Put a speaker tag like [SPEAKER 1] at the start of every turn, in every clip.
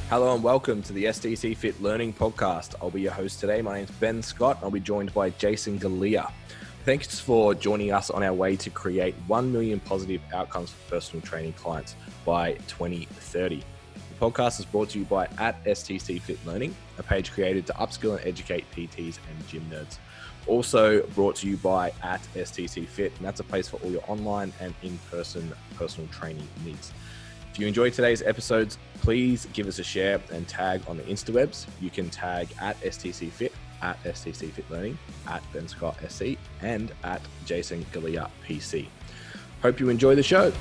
[SPEAKER 1] Hello and welcome to the STC Fit Learning Podcast. I'll be your host today. My name's Ben Scott. I'll be joined by Jason Galea. Thanks for joining us on our way to create 1 million positive outcomes for personal training clients by 2030. The podcast is brought to you by @STC Fit Learning, a page created to upskill and educate PTs and gym nerds. Also brought to you by @STC Fit, and that's a place for all your online and in-person personal training needs. If you enjoyed today's episodes, please give us a share and tag on the Instawebs. You can tag @STC Fit, @STC Fit Learning, @Ben Scott SC, and @Jason Galea PC. Hope you enjoy the show.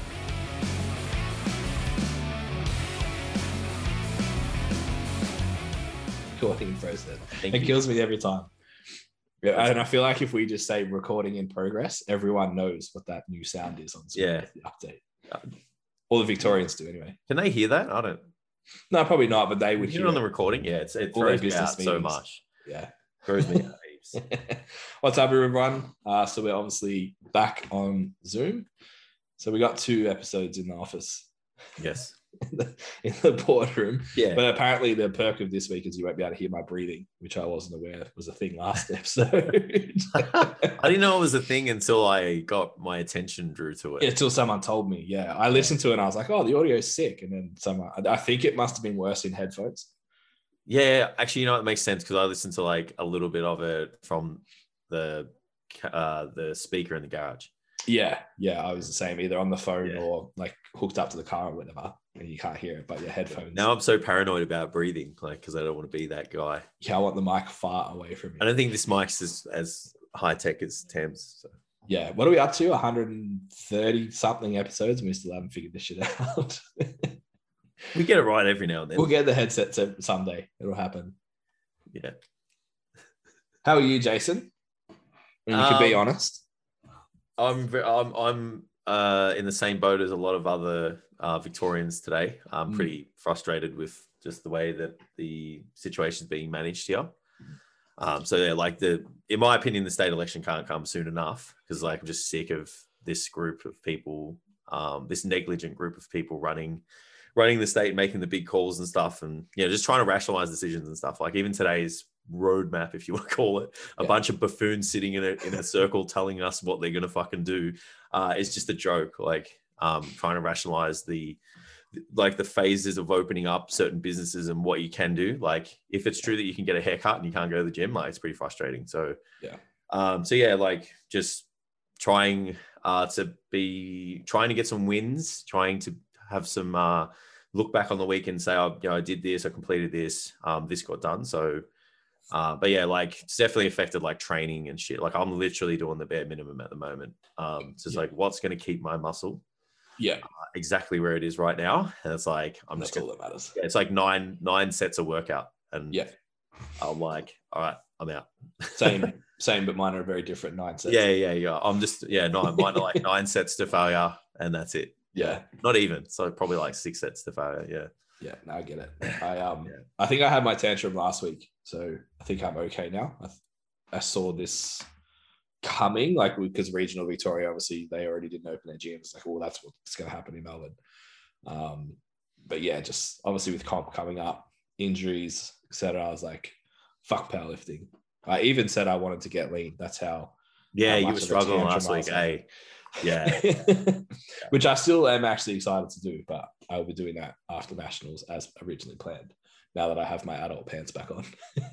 [SPEAKER 2] Cool, I think he froze it. It kills me every time. Yeah, and I feel like if we just say recording in progress, everyone knows what that new sound is on Zoom.
[SPEAKER 3] Yeah.
[SPEAKER 2] The update. All the Victorians do anyway.
[SPEAKER 3] Can they hear that? I don't.
[SPEAKER 2] No, probably not, but they would
[SPEAKER 3] hear it on the recording. Yeah, it
[SPEAKER 2] All their
[SPEAKER 3] throws me
[SPEAKER 2] business
[SPEAKER 3] out so
[SPEAKER 2] meetings.
[SPEAKER 3] much.
[SPEAKER 2] Yeah.
[SPEAKER 3] Throws me out heaps.
[SPEAKER 2] What's up, everyone? So we're obviously back on Zoom. So we got 2 episodes in the office.
[SPEAKER 3] Yes.
[SPEAKER 2] in the boardroom.
[SPEAKER 3] Yeah.
[SPEAKER 2] But apparently the perk of this week is you won't be able to hear my breathing, which I wasn't aware was a thing last episode.
[SPEAKER 3] I didn't know it was a thing until I got my attention drew to it.
[SPEAKER 2] Until someone told me. Yeah. I listened to it and I was like, oh, the audio is sick. And then I think it must have been worse in headphones.
[SPEAKER 3] Yeah, actually, it makes sense because I listened to like a little bit of it from the speaker in the garage.
[SPEAKER 2] Yeah, I was the same, either on the phone or like hooked up to the car or whatever, and you can't hear it, but your headphones.
[SPEAKER 3] Now I'm so paranoid about breathing, like because I don't want to be that guy.
[SPEAKER 2] Yeah, I want the mic far away from me.
[SPEAKER 3] I don't think this mic's as high tech as Tam's. So.
[SPEAKER 2] Yeah, what are we up to? 130 something episodes, and we still haven't figured this shit out.
[SPEAKER 3] We get it right every now and then.
[SPEAKER 2] We'll get the headsets someday. It'll happen.
[SPEAKER 3] Yeah.
[SPEAKER 2] How are you, Jason? When you can be honest.
[SPEAKER 3] I'm in the same boat as a lot of other Victorians today. I'm pretty frustrated with just the way that the situation is being managed here. So yeah, like in my opinion, the state election can't come soon enough because like I'm just sick of this group of people, this negligent group of people running the state, making the big calls and stuff, and just trying to rationalize decisions and stuff. Like even today's roadmap, if you want to call it, a bunch of buffoons sitting in a circle telling us what they're going to fucking do, is just a joke. Like trying to rationalize the phases of opening up certain businesses and what you can do. Like if it's true that you can get a haircut and you can't go to the gym, like it's pretty frustrating. So like just trying to get some wins, trying to have some look back on the week and say, I did this, I completed this, this got done. So but yeah, like it's definitely affected like training and shit. Like I'm literally doing the bare minimum at the moment. So it's like, what's going to keep my muscle?
[SPEAKER 2] Yeah,
[SPEAKER 3] exactly where it is right now. And it's like,
[SPEAKER 2] that's all that matters.
[SPEAKER 3] Yeah, it's like nine sets of workout. And I'm like, all right, I'm out.
[SPEAKER 2] Same, but mine are very different 9 sets.
[SPEAKER 3] Yeah. I'm just, mine are like 9 sets to failure and that's it.
[SPEAKER 2] Yeah.
[SPEAKER 3] Not even. So probably like 6 sets to failure. Yeah.
[SPEAKER 2] Yeah, no, I get it. I think I had my tantrum last week, so I think I'm okay now. I saw this coming, like because regional Victoria, obviously they already didn't open their gyms. Like, well, that's what's going to happen in Melbourne. But yeah, just obviously with comp coming up, injuries, etc. I was like, fuck powerlifting. I even said I wanted to get lean. That's how.
[SPEAKER 3] Yeah, you were struggling last week, eh? Yeah.
[SPEAKER 2] Which I still am actually excited to do, but I'll be doing that after nationals as originally planned, now that I have my adult pants back on.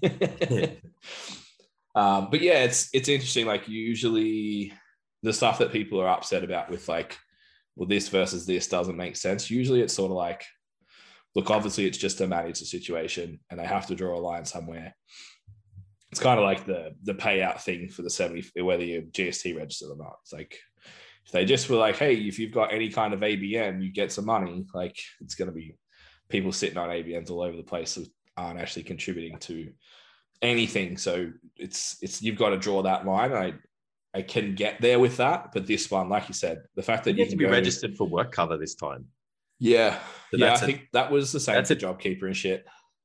[SPEAKER 2] But yeah, it's interesting. Like usually the stuff that people are upset about with like, well, this versus this doesn't make sense. Usually it's sort of like, look, obviously it's just to manage the situation and they have to draw a line somewhere. It's kind of like the payout thing for the 70, whether you're GST registered or not. It's like, if they just were like, hey, if you've got any kind of ABN, you get some money, like it's going to be people sitting on ABNs all over the place that aren't actually contributing to anything. So it's you've got to draw that line. I can get there with that, but this one, like you said, the fact that
[SPEAKER 3] you have to be registered for work cover this time.
[SPEAKER 2] Yeah. So I think that was the same for JobKeeper and shit.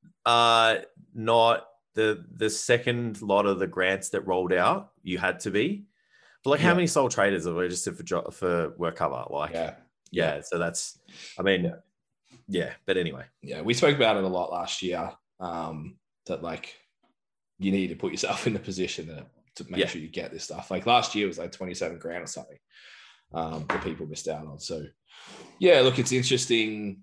[SPEAKER 3] Not the second lot of the grants that rolled out, you had to be. But like, how many sole traders are registered for work cover? Like, yeah. So that's, I mean, Yeah, but anyway.
[SPEAKER 2] Yeah, we spoke about it a lot last year. That like you need to put yourself in the position to make sure you get this stuff. Like last year was like 27 grand or something that people missed out on. So yeah, look, it's interesting.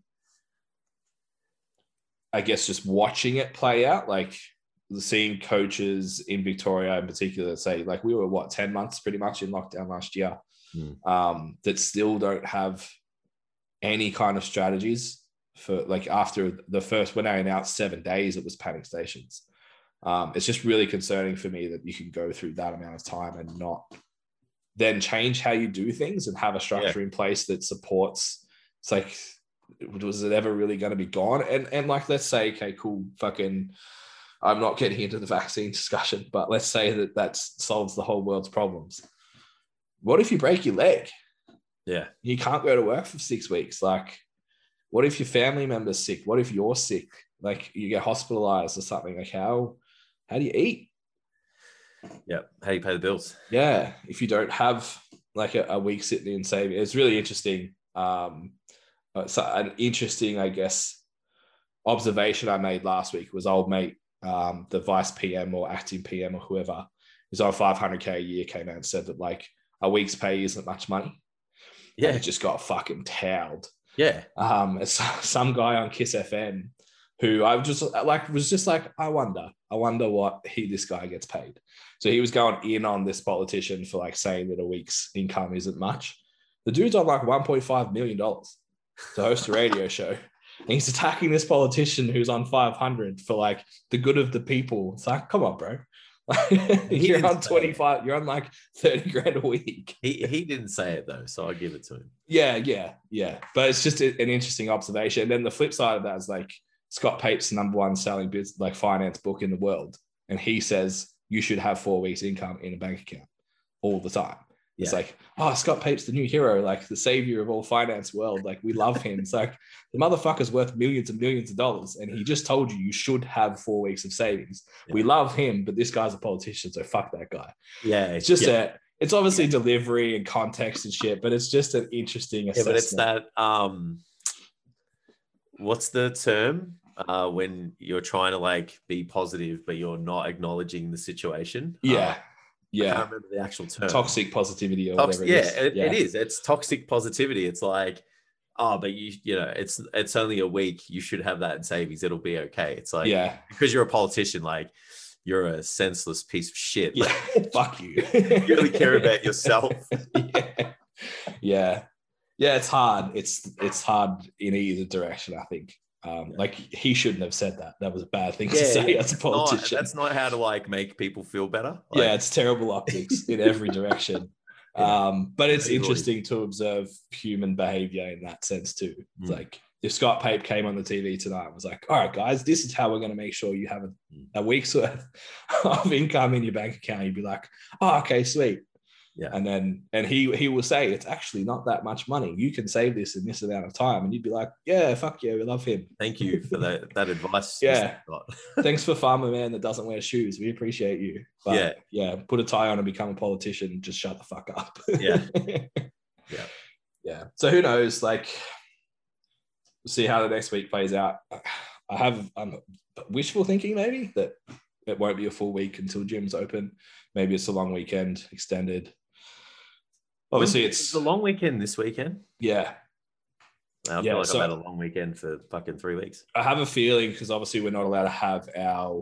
[SPEAKER 2] I guess just watching it play out, like seeing coaches in Victoria in particular say, like we were 10 months pretty much in lockdown last year, that still don't have any kind of strategies for like after the first, when I announced 7 days, it was panic stations. It's just really concerning for me that you can go through that amount of time and not then change how you do things and have a structure in place that supports. It's like, was it ever really going to be gone? And like, let's say, okay, cool, fucking, I'm not getting into the vaccine discussion, but let's say that solves the whole world's problems. What if you break your leg?
[SPEAKER 3] Yeah.
[SPEAKER 2] You can't go to work for 6 weeks. Like, what if your family member's sick? What if you're sick? Like you get hospitalized or something. Like how do you eat?
[SPEAKER 3] Yeah. How do you pay the bills?
[SPEAKER 2] Yeah. If you don't have like a week sitting in saving, it's really interesting. So an interesting, I guess, observation I made last week was old mate, the vice PM or acting PM or whoever is on 500K a year, came out and said that like a week's pay isn't much money.
[SPEAKER 3] Yeah.
[SPEAKER 2] And it just got fucking towed.
[SPEAKER 3] Yeah.
[SPEAKER 2] It's some guy on Kiss FM who I was just like, I wonder what this guy gets paid. So he was going in on this politician for like saying that a week's income isn't much. The dude's on like $1.5 million to host a radio show. And he's attacking this politician who's on 500 for like the good of the people. It's like, come on, bro. You're on 25, you're on like 30 grand a week.
[SPEAKER 3] He didn't say it though, so I'll give it to him.
[SPEAKER 2] Yeah. But it's just an interesting observation. And then the flip side of that is like Scott Pape's #1 selling like finance book in the world. And he says you should have 4 weeks income in a bank account all the time. It's like, oh, Scott Pape's the new hero, like the savior of all finance world. Like we love him. It's like the motherfucker's worth millions and millions of dollars. And he just told you should have 4 weeks of savings. Yeah. We love him, but this guy's a politician. So fuck that guy.
[SPEAKER 3] Yeah.
[SPEAKER 2] It's just it's obviously delivery and context and shit, but it's just an interesting assessment.
[SPEAKER 3] But it's that, what's the term when you're trying to like be positive, but you're not acknowledging the situation?
[SPEAKER 2] Yeah.
[SPEAKER 3] I can't remember the actual term.
[SPEAKER 2] Toxic positivity or whatever it is.
[SPEAKER 3] It is. It's toxic positivity. It's like, oh, but you know, it's only a week. You should have that in savings. It'll be okay. It's like, because you're a politician, like you're a senseless piece of shit.
[SPEAKER 2] Yeah.
[SPEAKER 3] Like,
[SPEAKER 2] fuck you.
[SPEAKER 3] You really care about yourself.
[SPEAKER 2] Yeah. It's hard. It's hard in either direction, I think. Like he shouldn't have said that. That was a bad thing to say as a politician.
[SPEAKER 3] That's not how to like make people feel better.
[SPEAKER 2] Like, it's terrible optics in every direction. But it's interesting to observe human behavior in that sense too. It's like if Scott Pape came on the TV tonight and was like, all right, guys, this is how we're going to make sure you have a week's worth of income in your bank account. You'd be like, oh, okay, sweet. Yeah. And he will say, it's actually not that much money. You can save this in this amount of time. And you'd be like, yeah, fuck yeah, we love him.
[SPEAKER 3] Thank you for that advice.
[SPEAKER 2] Yeah. Thanks for farmer man that doesn't wear shoes. We appreciate you. But put a tie on and become a politician and just shut the fuck up. Yeah. So who knows? Like, we'll see how the next week plays out. I have wishful thinking maybe that it won't be a full week until gym's open. Maybe it's a long weekend extended. Obviously, it's
[SPEAKER 3] a long weekend this weekend.
[SPEAKER 2] Yeah.
[SPEAKER 3] I feel like I've had a long weekend for fucking 3 weeks.
[SPEAKER 2] I have a feeling because obviously we're not allowed to have our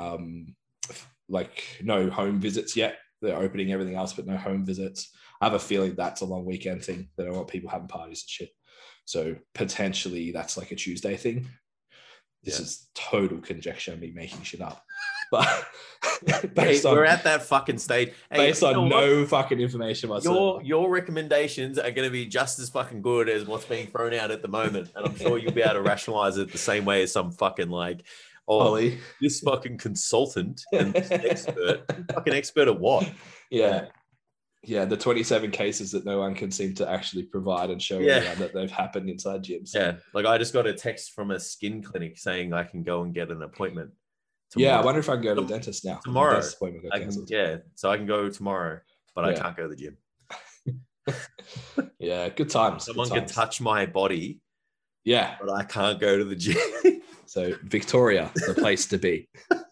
[SPEAKER 2] no home visits yet. They're opening everything else, but no home visits. I have a feeling that's a long weekend thing. They don't want people having parties and shit. So potentially that's like a Tuesday thing. This is total conjecture, me making shit up. But
[SPEAKER 3] we're at that fucking stage.
[SPEAKER 2] Based on no fucking information whatsoever.
[SPEAKER 3] Your recommendations are going to be just as fucking good as what's being thrown out at the moment. And I'm sure you'll be able to rationalize it the same way as some fucking like,
[SPEAKER 2] Ollie,
[SPEAKER 3] this fucking consultant and this expert. Fucking expert at what?
[SPEAKER 2] Yeah. Yeah, the 27 cases that no one can seem to actually provide and show everyone that they've happened inside gyms.
[SPEAKER 3] Yeah, like I just got a text from a skin clinic saying I can go and get an appointment tomorrow.
[SPEAKER 2] Yeah, I wonder if I can go to the dentist now.
[SPEAKER 3] Tomorrow. So I can go tomorrow, but I can't go to the gym.
[SPEAKER 2] Yeah, good times.
[SPEAKER 3] Someone can touch my body
[SPEAKER 2] Yeah.
[SPEAKER 3] but I can't go to the gym.
[SPEAKER 2] So Victoria, the place to be.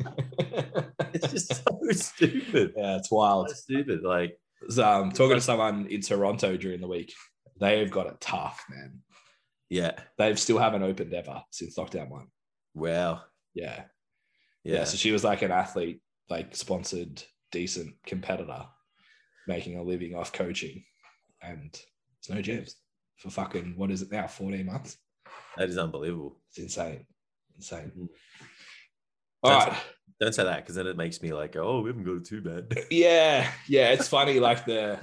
[SPEAKER 3] It's just so stupid.
[SPEAKER 2] Yeah, it's wild.
[SPEAKER 3] So stupid. Like,
[SPEAKER 2] Talking to someone in Toronto during the week, they've got it tough, man.
[SPEAKER 3] yeah.
[SPEAKER 2] They still haven't opened ever since lockdown 1.
[SPEAKER 3] Wow.
[SPEAKER 2] Yeah.
[SPEAKER 3] Yeah.
[SPEAKER 2] So she was like an athlete, like sponsored, decent competitor, making a living off coaching, and there's no gyms for fucking, what is it now, 14 months?
[SPEAKER 3] That is unbelievable.
[SPEAKER 2] It's insane.
[SPEAKER 3] Mm-hmm.
[SPEAKER 2] All right.
[SPEAKER 3] Don't say that, because then it makes me like, oh, we haven't got it too bad.
[SPEAKER 2] Yeah. It's funny, like because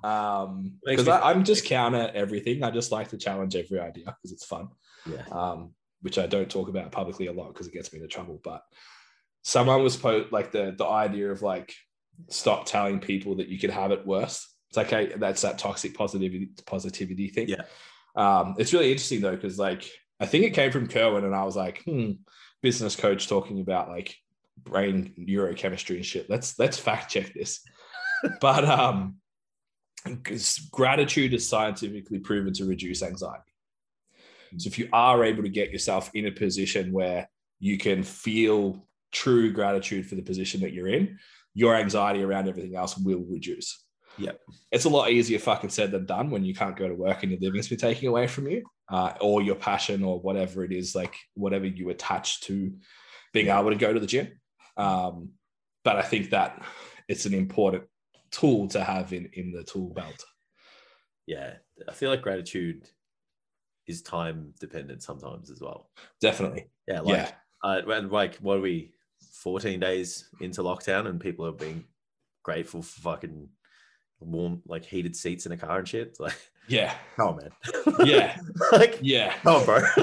[SPEAKER 2] I'm just counter everything. I just like to challenge every idea because it's fun.
[SPEAKER 3] Yeah.
[SPEAKER 2] Which I don't talk about publicly a lot because it gets me into trouble. But someone was like the idea of like, stop telling people that you could have it worse. It's like, hey, that's that toxic positivity thing.
[SPEAKER 3] Yeah.
[SPEAKER 2] It's really interesting though, because like I think it came from Kerwin, and I was like, business coach talking about like brain neurochemistry and shit. Let's fact check this. But because gratitude is scientifically proven to reduce anxiety. So if you are able to get yourself in a position where you can feel true gratitude for the position that you're in, your anxiety around everything else will reduce.
[SPEAKER 3] Yeah.
[SPEAKER 2] It's a lot easier fucking said than done when you can't go to work and your living's been taken away from you, or your passion or whatever it is, like whatever you attach to being able to go to the gym. But I think that it's an important tool to have in the tool belt.
[SPEAKER 3] Yeah. I feel like gratitude is time dependent sometimes as well.
[SPEAKER 2] Definitely.
[SPEAKER 3] Yeah. Like, and like, what are we, 14 days into lockdown, and people are being grateful for fucking warm, like heated seats in a car and shit. It's like,
[SPEAKER 2] yeah.
[SPEAKER 3] Come on, man.
[SPEAKER 2] Yeah.
[SPEAKER 3] Like,
[SPEAKER 2] yeah.
[SPEAKER 3] Come on, bro.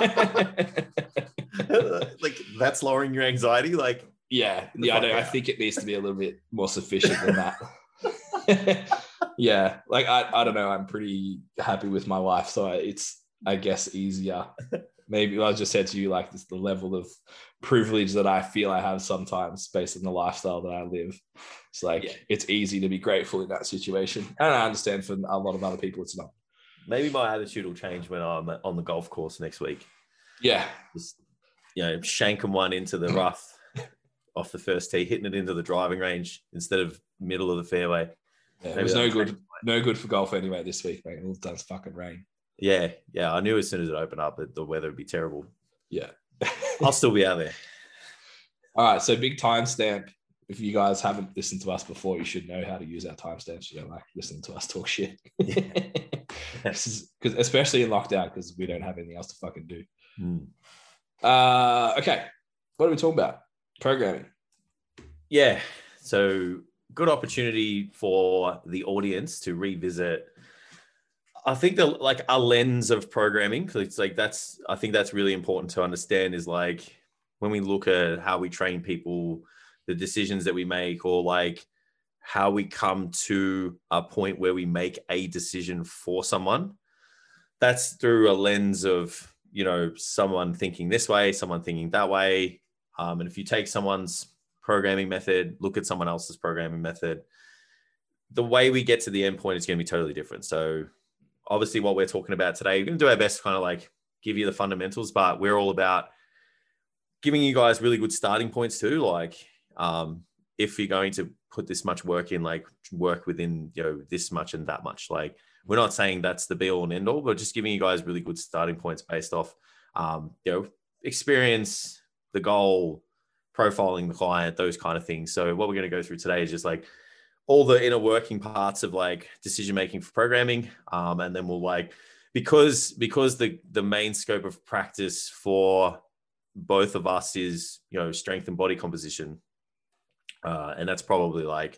[SPEAKER 3] Like, that's lowering your anxiety. Like,
[SPEAKER 2] yeah. I think it needs to be a little bit more sufficient than that. Yeah. Like, I don't know. I'm pretty happy with my life. So it's, I guess, easier. Maybe I just said to you, like, this, the level of privilege that I feel I have sometimes based on the lifestyle that I live. It's like, It's easy to be grateful in that situation. And I understand for a lot of other people, it's not.
[SPEAKER 3] Maybe my attitude will change when I'm on the golf course next week.
[SPEAKER 2] Yeah.
[SPEAKER 3] Just, shanking one into the rough off the first tee, hitting it into the driving range instead of middle of the fairway.
[SPEAKER 2] Yeah, it was no good for golf anyway this week, mate. All it does fucking rain.
[SPEAKER 3] Yeah. I knew as soon as it opened up that the weather would be terrible.
[SPEAKER 2] Yeah.
[SPEAKER 3] I'll still be out there.
[SPEAKER 2] All right. So big timestamp. If you guys haven't listened to us before, you should know how to use our timestamps. You don't like listening to us talk shit. Because especially in lockdown, because we don't have anything else to fucking do. Okay. What are we talking about? Programming.
[SPEAKER 3] Yeah. So good opportunity for the audience to revisit, I think, a lens of programming. Because it's like, I think that's really important to understand, is like when we look at how we train people, the decisions that we make, or like how we come to a point where we make a decision for someone, that's through a lens of, someone thinking this way, someone thinking that way. And if you take someone's programming method, look at someone else's programming method, the way we get to the end point is going to be totally different. So obviously what we're talking about today, we're going to do our best to kind of like give you the fundamentals, but we're all about giving you guys really good starting points too. Like, if you're going to put this much work in, like work within, this much and that much, like we're not saying that's the be all and end all, but just giving you guys really good starting points based off, experience, the goal, profiling the client, those kind of things. So what we're going to go through today is just like all the inner working parts of like decision-making for programming. And then we'll like, because the main scope of practice for both of us is, strength and body composition. And that's probably like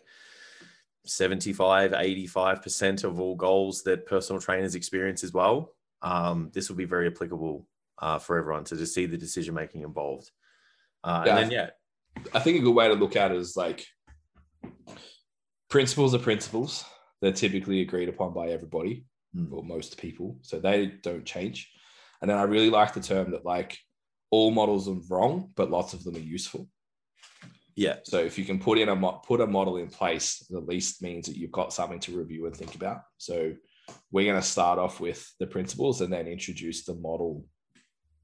[SPEAKER 3] 75-85% of all goals that personal trainers experience as well. This will be very applicable for everyone to just see the decision-making involved. I
[SPEAKER 2] think a good way to look at it is like principles are principles. They're typically agreed upon by everybody or most people. So they don't change. And then I really like the term that like all models are wrong, but lots of them are useful.
[SPEAKER 3] Yeah.
[SPEAKER 2] So if you can put a model in place, it at least means that you've got something to review and think about. So we're going to start off with the principles and then introduce the model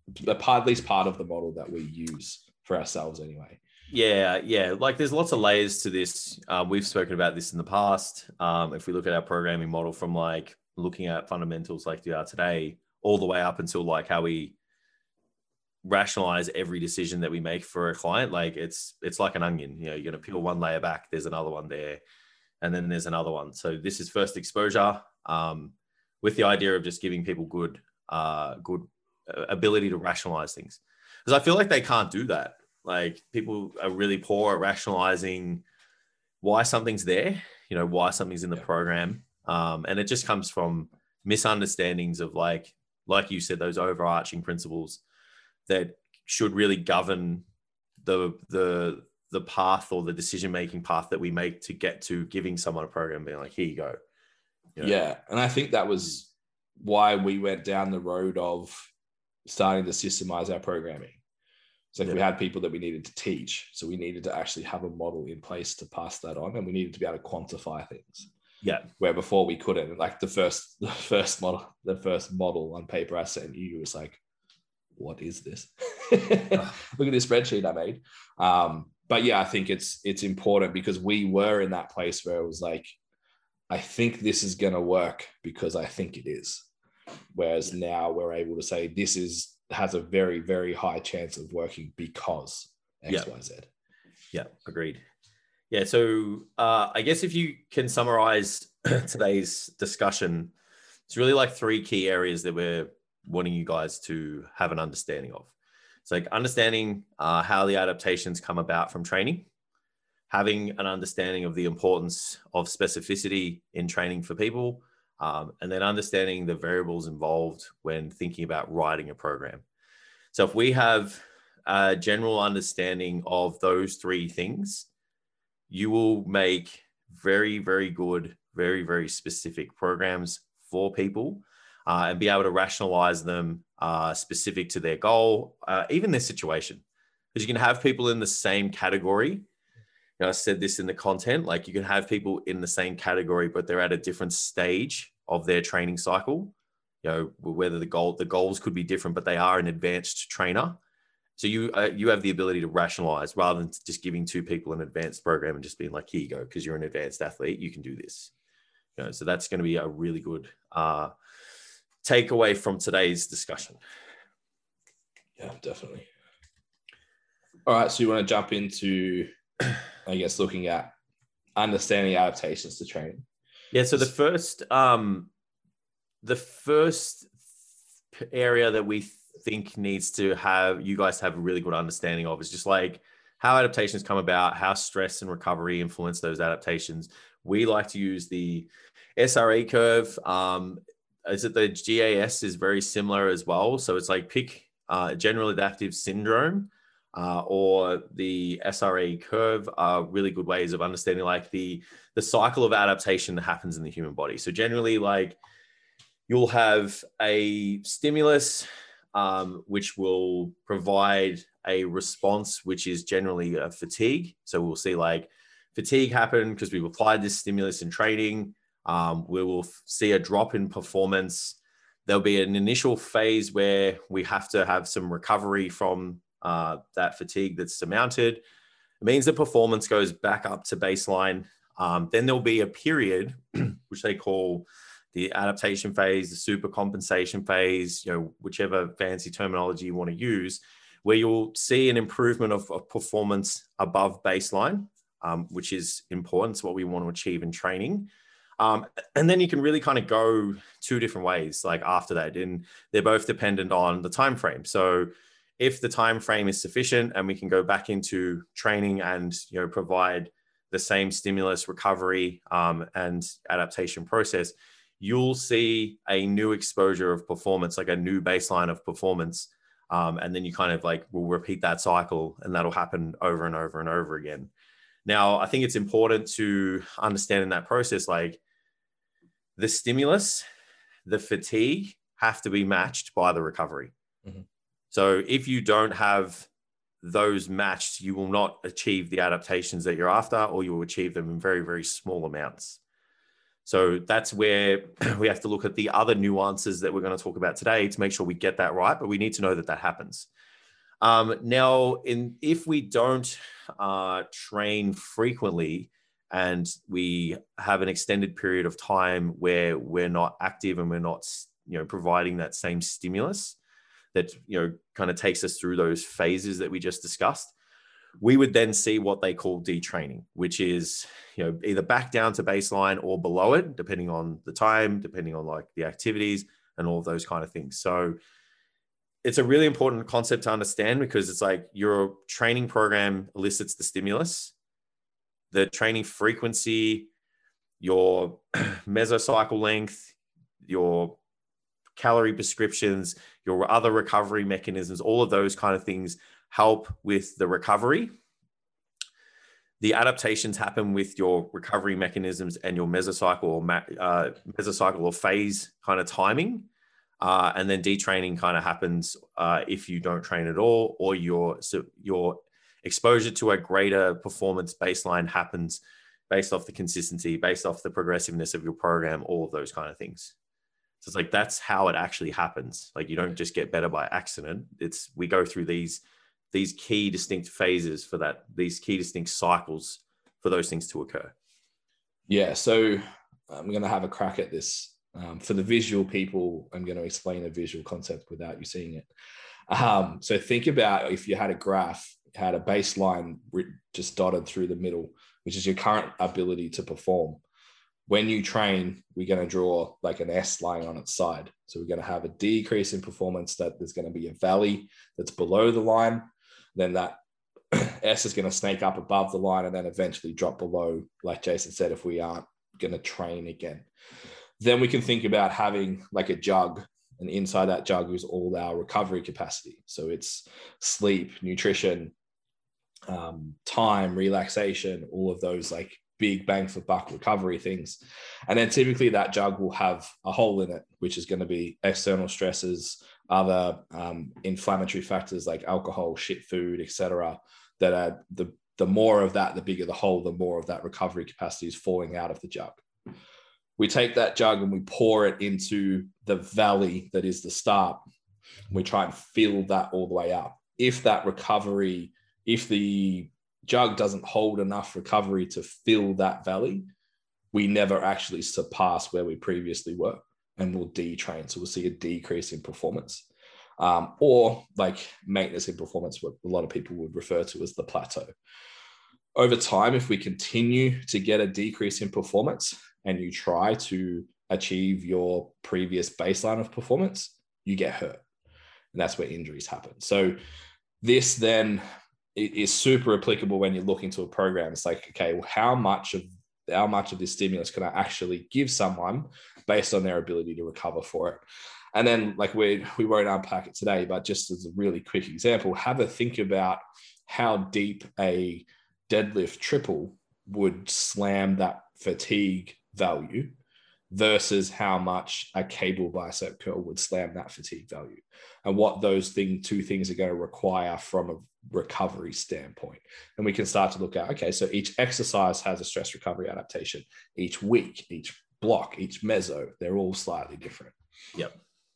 [SPEAKER 2] at least part of the model that we use for ourselves anyway.
[SPEAKER 3] Yeah. Like there's lots of layers to this. We've spoken about this in the past. If we look at our programming model from like looking at fundamentals like they are today, all the way up until like how we rationalize every decision that we make for a client, like it's like an onion. You know, you're going to peel one layer back, there's another one there, and then there's another one. So this is first exposure, with the idea of just giving people good ability to rationalize things, because I feel like they can't do that. Like people are really poor at rationalizing why something's there, you know, why something's in the program, and it just comes from misunderstandings of like you said, those overarching principles that should really govern the path or the decision-making path that we make to get to giving someone a program, being like, here you go. You know?
[SPEAKER 2] Yeah. And I think that was why we went down the road of starting to systemize our programming. It's like we had people that we needed to teach. So we needed to actually have a model in place to pass that on, and we needed to be able to quantify things.
[SPEAKER 3] Yeah. Where
[SPEAKER 2] before we couldn't. Like the first model on paper I sent you was like, what is this? Look at this spreadsheet I made. But yeah, I think it's important because we were in that place where it was like, I think this is going to work because I think it is. Whereas now we're able to say this has a very, very high chance of working because X, Y, Z.
[SPEAKER 3] Yeah, agreed. Yeah, so I guess if you can summarize today's discussion, it's really like 3 key areas that we're wanting you guys to have an understanding of. It's like understanding how the adaptations come about from training, having an understanding of the importance of specificity in training for people, and then understanding the variables involved when thinking about writing a program. So if we have a general understanding of those 3 things, you will make very, very good, very, very specific programs for people, and be able to rationalize them specific to their goal, even their situation. Because you can have people in the same category. You know, I said this in the content, like you can have people in the same category, but they're at a different stage of their training cycle. You know, whether the goals could be different, but they are an advanced trainer. So you have the ability to rationalize rather than just giving 2 people an advanced program and just being like, here you go, because you're an advanced athlete, you can do this. You know, so that's going to be a really good takeaway from today's discussion.
[SPEAKER 2] Yeah, definitely. All right, so you want to jump into, I guess, looking at understanding adaptations to training.
[SPEAKER 3] Yeah, so the first area that we think needs to have you guys have a really good understanding of is just like how adaptations come about, how stress and recovery influence those adaptations. We like to use the SRE curve. Is it the GAS is very similar as well. So it's like pick general adaptive syndrome or the SRE curve are really good ways of understanding like the cycle of adaptation that happens in the human body. So generally, like you'll have a stimulus which will provide a response, which is generally a fatigue. So we'll see like fatigue happen because we've applied this stimulus in training. We will see a drop in performance. There'll be an initial phase where we have to have some recovery from that fatigue that's surmounted. It means the performance goes back up to baseline. Then there'll be a period, which they call the adaptation phase, the super compensation phase, you know, whichever fancy terminology you want to use, where you'll see an improvement of performance above baseline, which is important. It's what we want to achieve in training. And then you can really kind of go 2 different ways, like after that, and they're both dependent on the time frame. So if the time frame is sufficient and we can go back into training and, you know, provide the same stimulus, recovery, and adaptation process, you'll see a new exposure of performance, like a new baseline of performance. And then you kind of like will repeat that cycle, and that'll happen over and over and over again. Now, I think it's important to understand in that process, like the stimulus, the fatigue have to be matched by the recovery. Mm-hmm. So if you don't have those matched, you will not achieve the adaptations that you're after, or you will achieve them in very, very small amounts. So that's where we have to look at the other nuances that we're going to talk about today to make sure we get that right. But we need to know that that happens. Now, if we don't train frequently and we have an extended period of time where we're not active and we're not, providing that same stimulus that, kind of takes us through those phases that we just discussed, we would then see what they call detraining, which is, either back down to baseline or below it, depending on the time, depending on like the activities and all of those kind of things. So it's a really important concept to understand, because it's like your training program elicits the stimulus, the training frequency, your mesocycle length, your calorie prescriptions, your other recovery mechanisms, all of those kind of things help with the recovery. The adaptations happen with your recovery mechanisms and your mesocycle or phase kind of timing. And then detraining kind of happens if you don't train at all, or your exposure to a greater performance baseline happens based off the consistency, based off the progressiveness of your program, all of those kind of things. So it's like, that's how it actually happens. Like, you don't just get better by accident. We go through these key distinct phases for that, these key distinct cycles for those things to occur.
[SPEAKER 2] Yeah. So I'm going to have a crack at this. For the visual people, I'm going to explain a visual concept without you seeing it. So think about if you had a graph, had a baseline just dotted through the middle, which is your current ability to perform. When you train, we're going to draw like an S line on its side. So we're going to have a decrease in performance, that there's going to be a valley that's below the line. Then that S is going to snake up above the line and then eventually drop below, like Jason said, if we aren't going to train again. Then we can think about having like a jug, and inside that jug is all our recovery capacity. So it's sleep, nutrition, time, relaxation, all of those like big bang for buck recovery things. And then typically that jug will have a hole in it, which is going to be external stresses, other inflammatory factors like alcohol, shit food, etc. That are the more of that, the bigger the hole, the more of that recovery capacity is falling out of the jug. We take that jug and we pour it into the valley that is the start. We try and fill that all the way up. If the jug doesn't hold enough recovery to fill that valley, we never actually surpass where we previously were, and we'll detrain. So we'll see a decrease in performance, or like maintenance in performance, what a lot of people would refer to as the plateau. Over time, if we continue to get a decrease in performance and you try to achieve your previous baseline of performance, you get hurt. And that's where injuries happen. So this then is super applicable when you're looking to a program. It's like, okay, well, how much of this stimulus can I actually give someone based on their ability to recover for it? And then like we won't unpack it today, but just as a really quick example, have a think about how deep a deadlift triple would slam that fatigue value versus how much a cable bicep curl would slam that fatigue value, and what those two things are going to require from a recovery standpoint. And we can start to look at, okay, so each exercise has a stress recovery adaptation. Each week, each block, each meso, they're all slightly different.
[SPEAKER 3] Yep.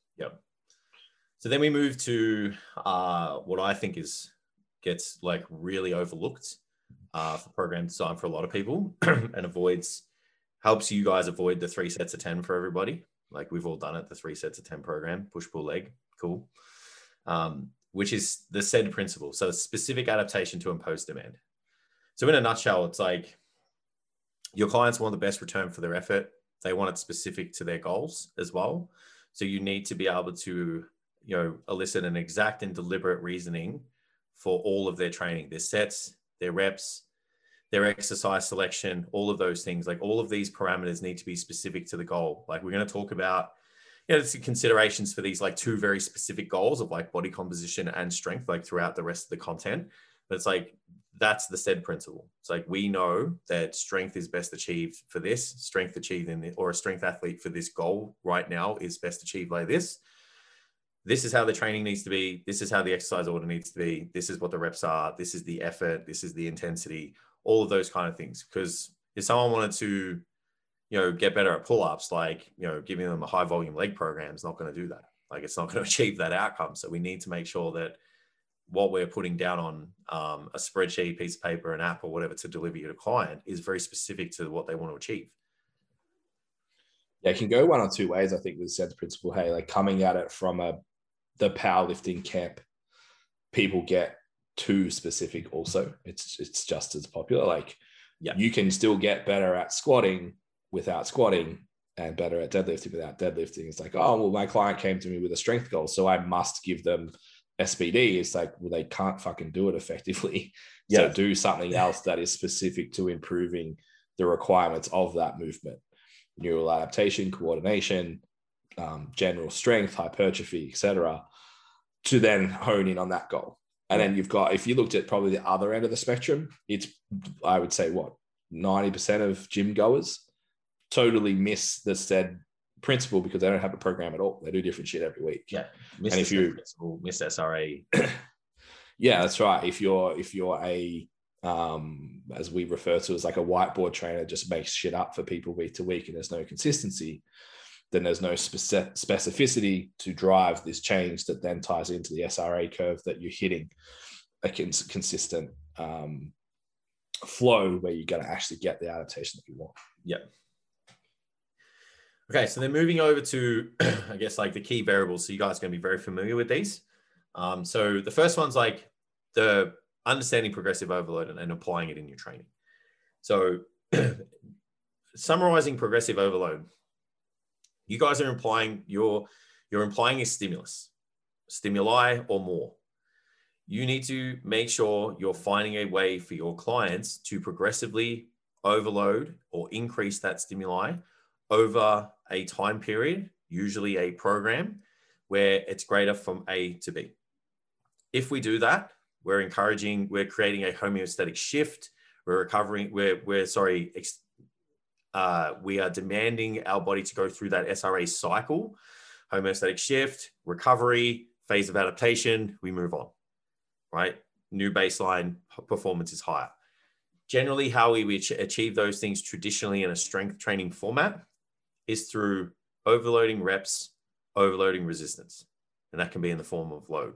[SPEAKER 3] So then we move to what I think gets like really overlooked for program design for a lot of people and helps you guys avoid the 3 sets of 10 for everybody. Like we've all done it, the 3 sets of 10 program, push, pull, leg, cool. Which is the SAID principle. So specific adaptation to imposed demand. So in a nutshell, it's like your clients want the best return for their effort. They want it specific to their goals as well. So you need to be able to, elicit an exact and deliberate reasoning for all of their training, their sets, their reps, their exercise selection, all of those things. Like all of these parameters need to be specific to the goal. Like we're going to talk about, the considerations for these like 2 very specific goals of like body composition and strength, like throughout the rest of the content. But it's like, that's the SAID principle. It's like, we know that strength is best achieved for this, strength achieved or a strength athlete for this goal right now is best achieved like this. This is how the training needs to be. This is how the exercise order needs to be. This is what the reps are. This is the effort. This is the intensity, all of those kind of things. Because if someone wanted to, get better at pull-ups, like, giving them a high volume leg program is not going to do that. Like, it's not going to achieve that outcome. So we need to make sure that what we're putting down on a spreadsheet, piece of paper, an app, or whatever to deliver you to client is very specific to what they want to achieve.
[SPEAKER 2] Yeah, it can go one or two ways, I think, with set principle. Hey, like coming at it from the powerlifting camp, people get too specific also. It's just as popular. Like, you can still get better at squatting without squatting and better at deadlifting without deadlifting. It's like, oh, well, my client came to me with a strength goal, so I must give them SBD. It's like, well, they can't fucking do it effectively. So do something else that is specific to improving the requirements of that movement. Neural adaptation, coordination, general strength, hypertrophy, etc., to then hone in on that goal. And then you've got, if you looked at probably the other end of the spectrum, it's, I would say, 90% of gym goers totally miss the said principle because they don't have a program at all. They do different shit every week.
[SPEAKER 3] Yeah.
[SPEAKER 2] And if you
[SPEAKER 3] miss SRA.
[SPEAKER 2] Yeah, that's right. If you're a as we refer to as like a whiteboard trainer, just makes shit up for people week to week and there's no consistency, then there's no specificity to drive this change that then ties into the SRA curve that you're hitting a consistent flow where you're going to actually get the adaptation that you want.
[SPEAKER 3] Yeah. Okay, so then moving over to, I guess, like the key variables. So you guys are going to be very familiar with these. So the first one's like the understanding progressive overload and applying it in your training. So summarizing progressive overload, you guys are implying you're implying a stimuli or more. You need to make sure you're finding a way for your clients to progressively overload or increase that stimuli over a time period, usually a program where it's greater from A to B. If we do that, we're creating a homeostatic shift. We are demanding our body to go through that SRA cycle, homeostatic shift, recovery, phase of adaptation, we move on, right? New baseline, performance is higher. Generally, how we achieve those things traditionally in a strength training format is through overloading reps, overloading resistance. And that can be in the form of load.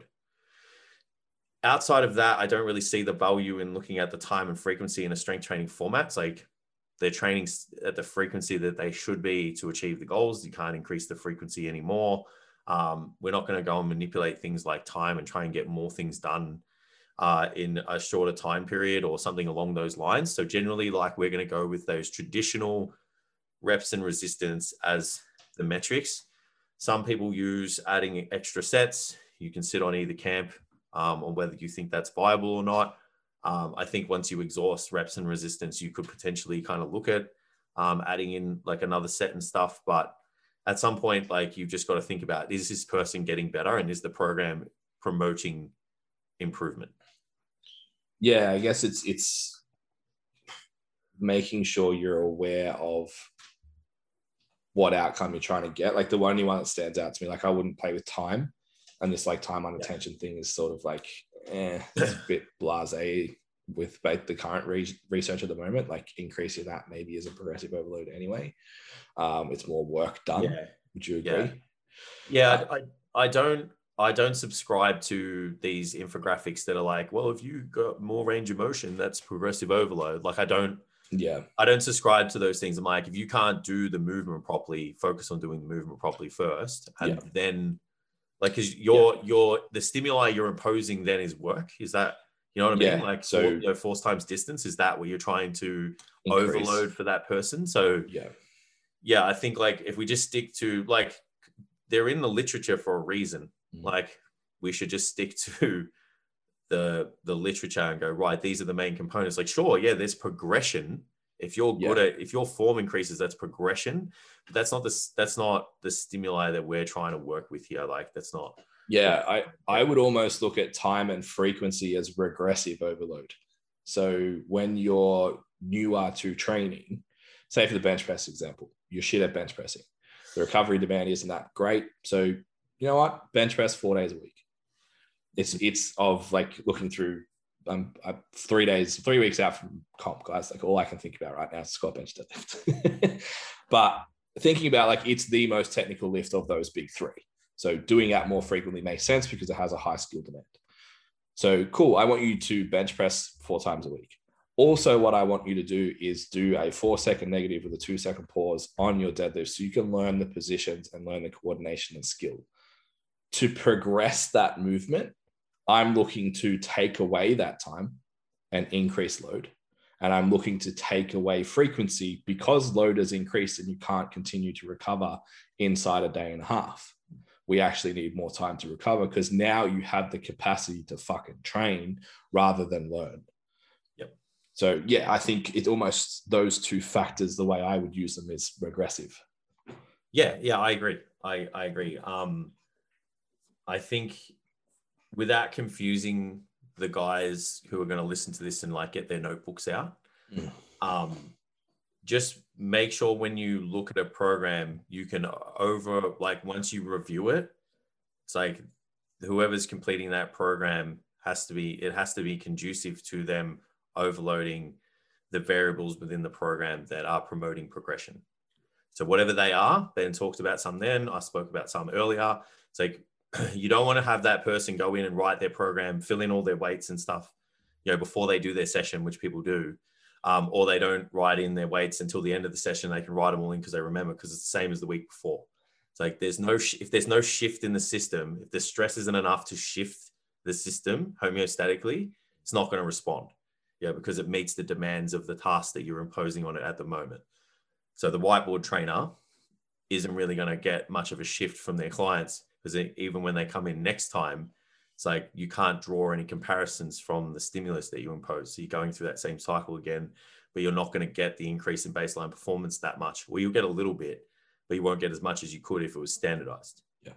[SPEAKER 3] Outside of that, I don't really see the value in looking at the time and frequency in a strength training format. It's like they're training at the frequency that they should be to achieve the goals. You can't increase the frequency anymore. We're not going to go and manipulate things like time and try and get more things done in a shorter time period or something along those lines. So generally, like, we're going to go with those traditional reps and resistance as the metrics. Some people use adding extra sets. You can sit on either camp on whether you think that's viable or not. I think once you exhaust reps and resistance, you could potentially kind of look at adding in like another set and stuff. But at some point, like, you've just got to think about, is this person getting better and is the program promoting improvement?
[SPEAKER 2] Yeah, I guess it's making sure you're aware of what outcome you're trying to get. Like, the only one that stands out to me, like, I wouldn't play with time, and this like time under tension thing is sort of like, it's a bit blasé with the current research at the moment. Like, increasing that maybe is a progressive overload anyway. It's more work done.
[SPEAKER 3] Yeah.
[SPEAKER 2] Would you agree?
[SPEAKER 3] Yeah, I don't subscribe to these infographics that are like, well, if you got more range of motion, that's progressive overload. Like, I don't subscribe to those things. I'm like, if you can't do the movement properly, focus on doing the movement properly first, and then, like, because the stimuli you're imposing then is work. Is that, you know what I mean? Like, so force times distance, is that what you're trying to increase overload for that person? So yeah, I think, like, if we just stick to, like, they're in the literature for a reason. Like, we should just stick to the literature and go, right, these are the main components. Like, sure, yeah, there's progression. If you're good at, if your form increases, that's progression. But that's not the stimuli that we're trying to work with here. Like, that's not.
[SPEAKER 2] Yeah, I would almost look at time and frequency as regressive overload. So when you're newer to training, say for the bench press example, you're shit at bench pressing. The recovery demand isn't that great. So you know what? Bench press 4 days a week. It's of like looking through I'm 3 weeks out from comp, guys. Like all I can think about right now is squat, bench, deadlift. But thinking about like it's the most technical lift of those big three. So doing that more frequently makes sense because it has a high skill demand. So cool. I want you to bench press 4 times a week. Also, what I want you to do is do a 4-second negative with a 2-second pause on your deadlift so you can learn the positions and learn the coordination and skill. To progress that movement, I'm looking to take away that time and increase load. And I'm looking to take away frequency because load has increased and you can't continue to recover inside a day and a half. We actually need more time to recover because now you have the capacity to fucking train rather than learn. So yeah, I think it's almost those two factors, the way I would use them is regressive.
[SPEAKER 3] Yeah, I agree. I agree. I think without confusing the guys who are going to listen to this and like get their notebooks out, just make sure when you look at a program, you can once you review it, it's like whoever's completing that program has to be conducive to them overloading the variables within the program that are promoting progression. So whatever they are, Ben talked about some then, I spoke about some earlier. It's like, you don't want to have that person go in and write their program, fill in all their weights and stuff, before they do their session, which people do. Or they don't write in their weights until the end of the session. They can write them all in because they remember, because it's the same as the week before. It's like, if there's no shift in the system, if the stress isn't enough to shift the system homeostatically, it's not going to respond. Because it meets the demands of the task that you're imposing on it at the moment. So the whiteboard trainer isn't really going to get much of a shift from their clients, because even when they come in next time, it's like you can't draw any comparisons from the stimulus that you impose. So you're going through that same cycle again, but you're not going to get the increase in baseline performance that much. Well, you'll get a little bit, but you won't get as much as you could if it was standardized.
[SPEAKER 2] Yeah.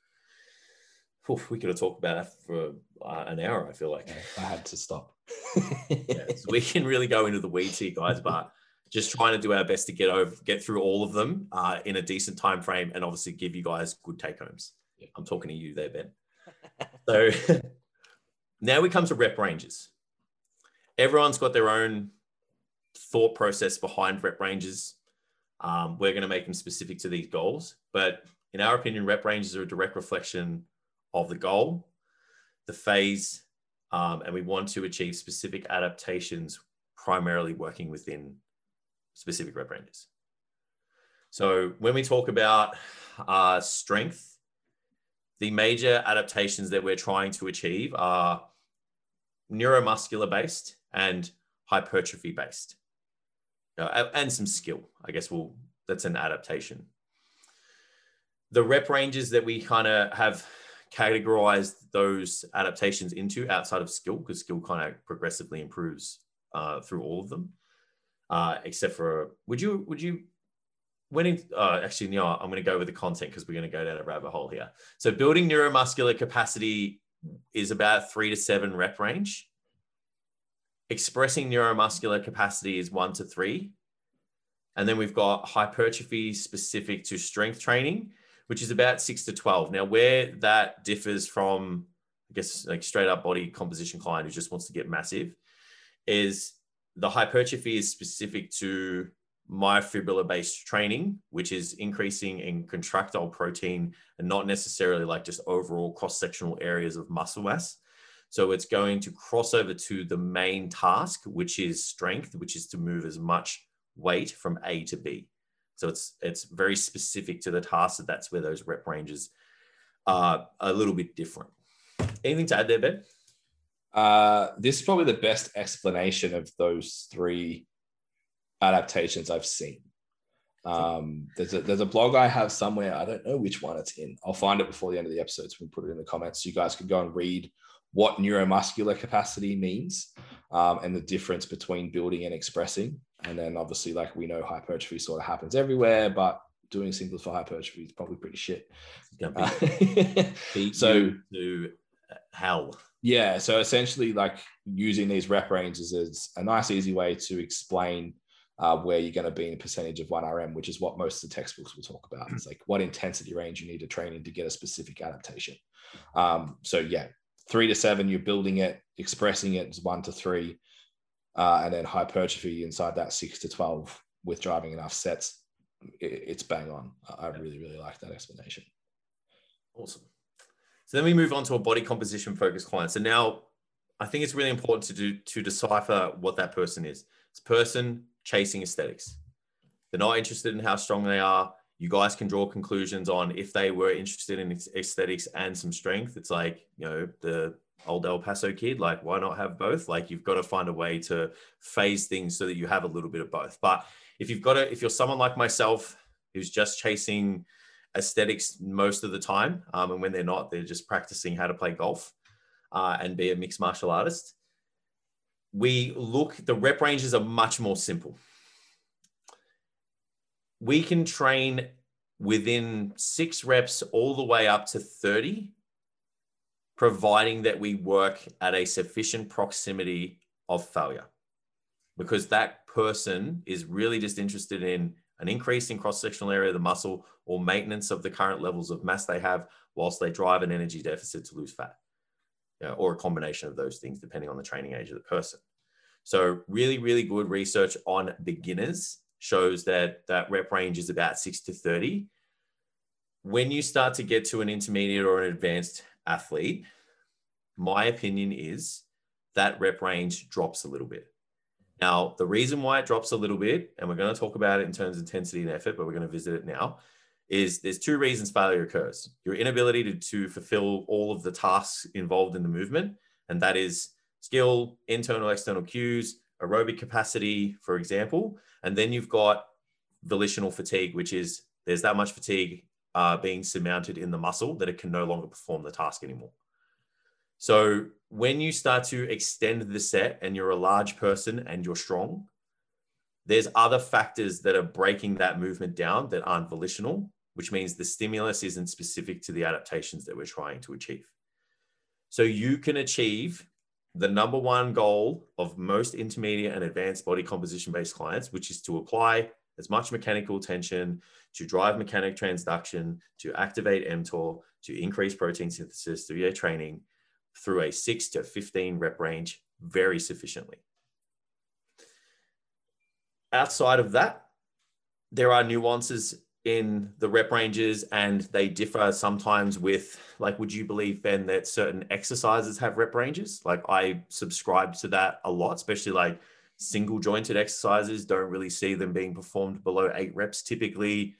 [SPEAKER 3] Oof, we could have talked about that for an hour, I feel like.
[SPEAKER 2] Yeah, I had to stop.
[SPEAKER 3] So we can really go into the weeds here, guys, but just trying to do our best to get through all of them in a decent time frame, and obviously give you guys good take homes. Yeah. I'm talking to you there, Ben. So now we come to rep ranges. Everyone's got their own thought process behind rep ranges. We're going to make them specific to these goals, but in our opinion, rep ranges are a direct reflection of the goal, the phase, and we want to achieve specific adaptations, primarily working within specific rep ranges. So when we talk about strength, the major adaptations that we're trying to achieve are neuromuscular based and hypertrophy based, and some skill. I guess that's an adaptation. The rep ranges that we kind of have categorized those adaptations into outside of skill, because skill kind of progressively improves through all of them, except for actually, no, I'm going to go with the content because we're going to go down a rabbit hole here. So building neuromuscular capacity is about 3 to 7 rep range. Expressing neuromuscular capacity is 1 to 3. And then we've got hypertrophy specific to strength training, which is about 6 to 12. Now, where that differs from, I guess, like straight up body composition client who just wants to get massive, is the hypertrophy is specific to myofibrillar-based training, which is increasing in contractile protein and not necessarily like just overall cross-sectional areas of muscle mass. So it's going to cross over to the main task, which is strength, which is to move as much weight from A to B. So it's very specific to the task. That's where those rep ranges are a little bit different. Anything to add there, Ben?
[SPEAKER 2] This is probably the best explanation of those 3 adaptations I've seen. There's a blog I have somewhere. I don't know which one it's in. I'll find it before the end of the episode, so we put it in the comments. So you guys can go and read what neuromuscular capacity means, and the difference between building and expressing. And then obviously, like we know, hypertrophy sort of happens everywhere, but doing singles for hypertrophy is probably pretty shit.
[SPEAKER 3] So to hell.
[SPEAKER 2] Yeah. So essentially, like using these rep ranges is a nice, easy way to explain where you're going to be in percentage of 1RM, which is what most of the textbooks will talk about. It's like what intensity range you need to train in to get a specific adaptation. So yeah, 3 to 7, you're building it, expressing it as 1 to 3, and then hypertrophy inside that 6 to 12 with driving enough sets. It's bang on. I really, really like that explanation.
[SPEAKER 3] Awesome. So then we move on to a body composition focused client. So now I think it's really important to decipher what that person is. It's a person chasing aesthetics. They're not interested in how strong they are. You guys can draw conclusions on if they were interested in aesthetics and some strength. It's like, you know, the old El Paso kid, like, why not have both? Like, you've got to find a way to phase things so that you have a little bit of both. But if you're someone like myself who's just chasing aesthetics most of the time, and when they're not, they're just practicing how to play golf and be a mixed martial artist, the rep ranges are much more simple. We can train within 6 reps all the way up to 30, providing that we work at a sufficient proximity of failure, because that person is really just interested in an increase in cross-sectional area of the muscle or maintenance of the current levels of mass they have whilst they drive an energy deficit to lose fat, or a combination of those things, depending on the training age of the person. So really, really good research on beginners shows that rep range is about 6 to 30. When you start to get to an intermediate or an advanced athlete, my opinion is that rep range drops a little bit. Now, the reason why it drops a little bit, and we're going to talk about it in terms of intensity and effort, but we're going to visit it now, is there's 2 reasons failure occurs. Your inability to fulfill all of the tasks involved in the movement, and that is skill, internal, external cues, aerobic capacity, for example. And then you've got volitional fatigue, which is there's that much fatigue being surmounted in the muscle that it can no longer perform the task anymore. So when you start to extend the set and you're a large person and you're strong, there's other factors that are breaking that movement down that aren't volitional, which means the stimulus isn't specific to the adaptations that we're trying to achieve. So you can achieve the number one goal of most intermediate and advanced body composition-based clients, which is to apply as much mechanical tension to drive mechanic transduction, to activate mTOR, to increase protein synthesis through your training through a 6 to 15 rep range very sufficiently. Outside of that, there are nuances in the rep ranges, and they differ sometimes with, like, would you believe, Ben, that certain exercises have rep ranges? Like, I subscribe to that a lot, especially like single jointed exercises, don't really see them being performed below 8 reps typically.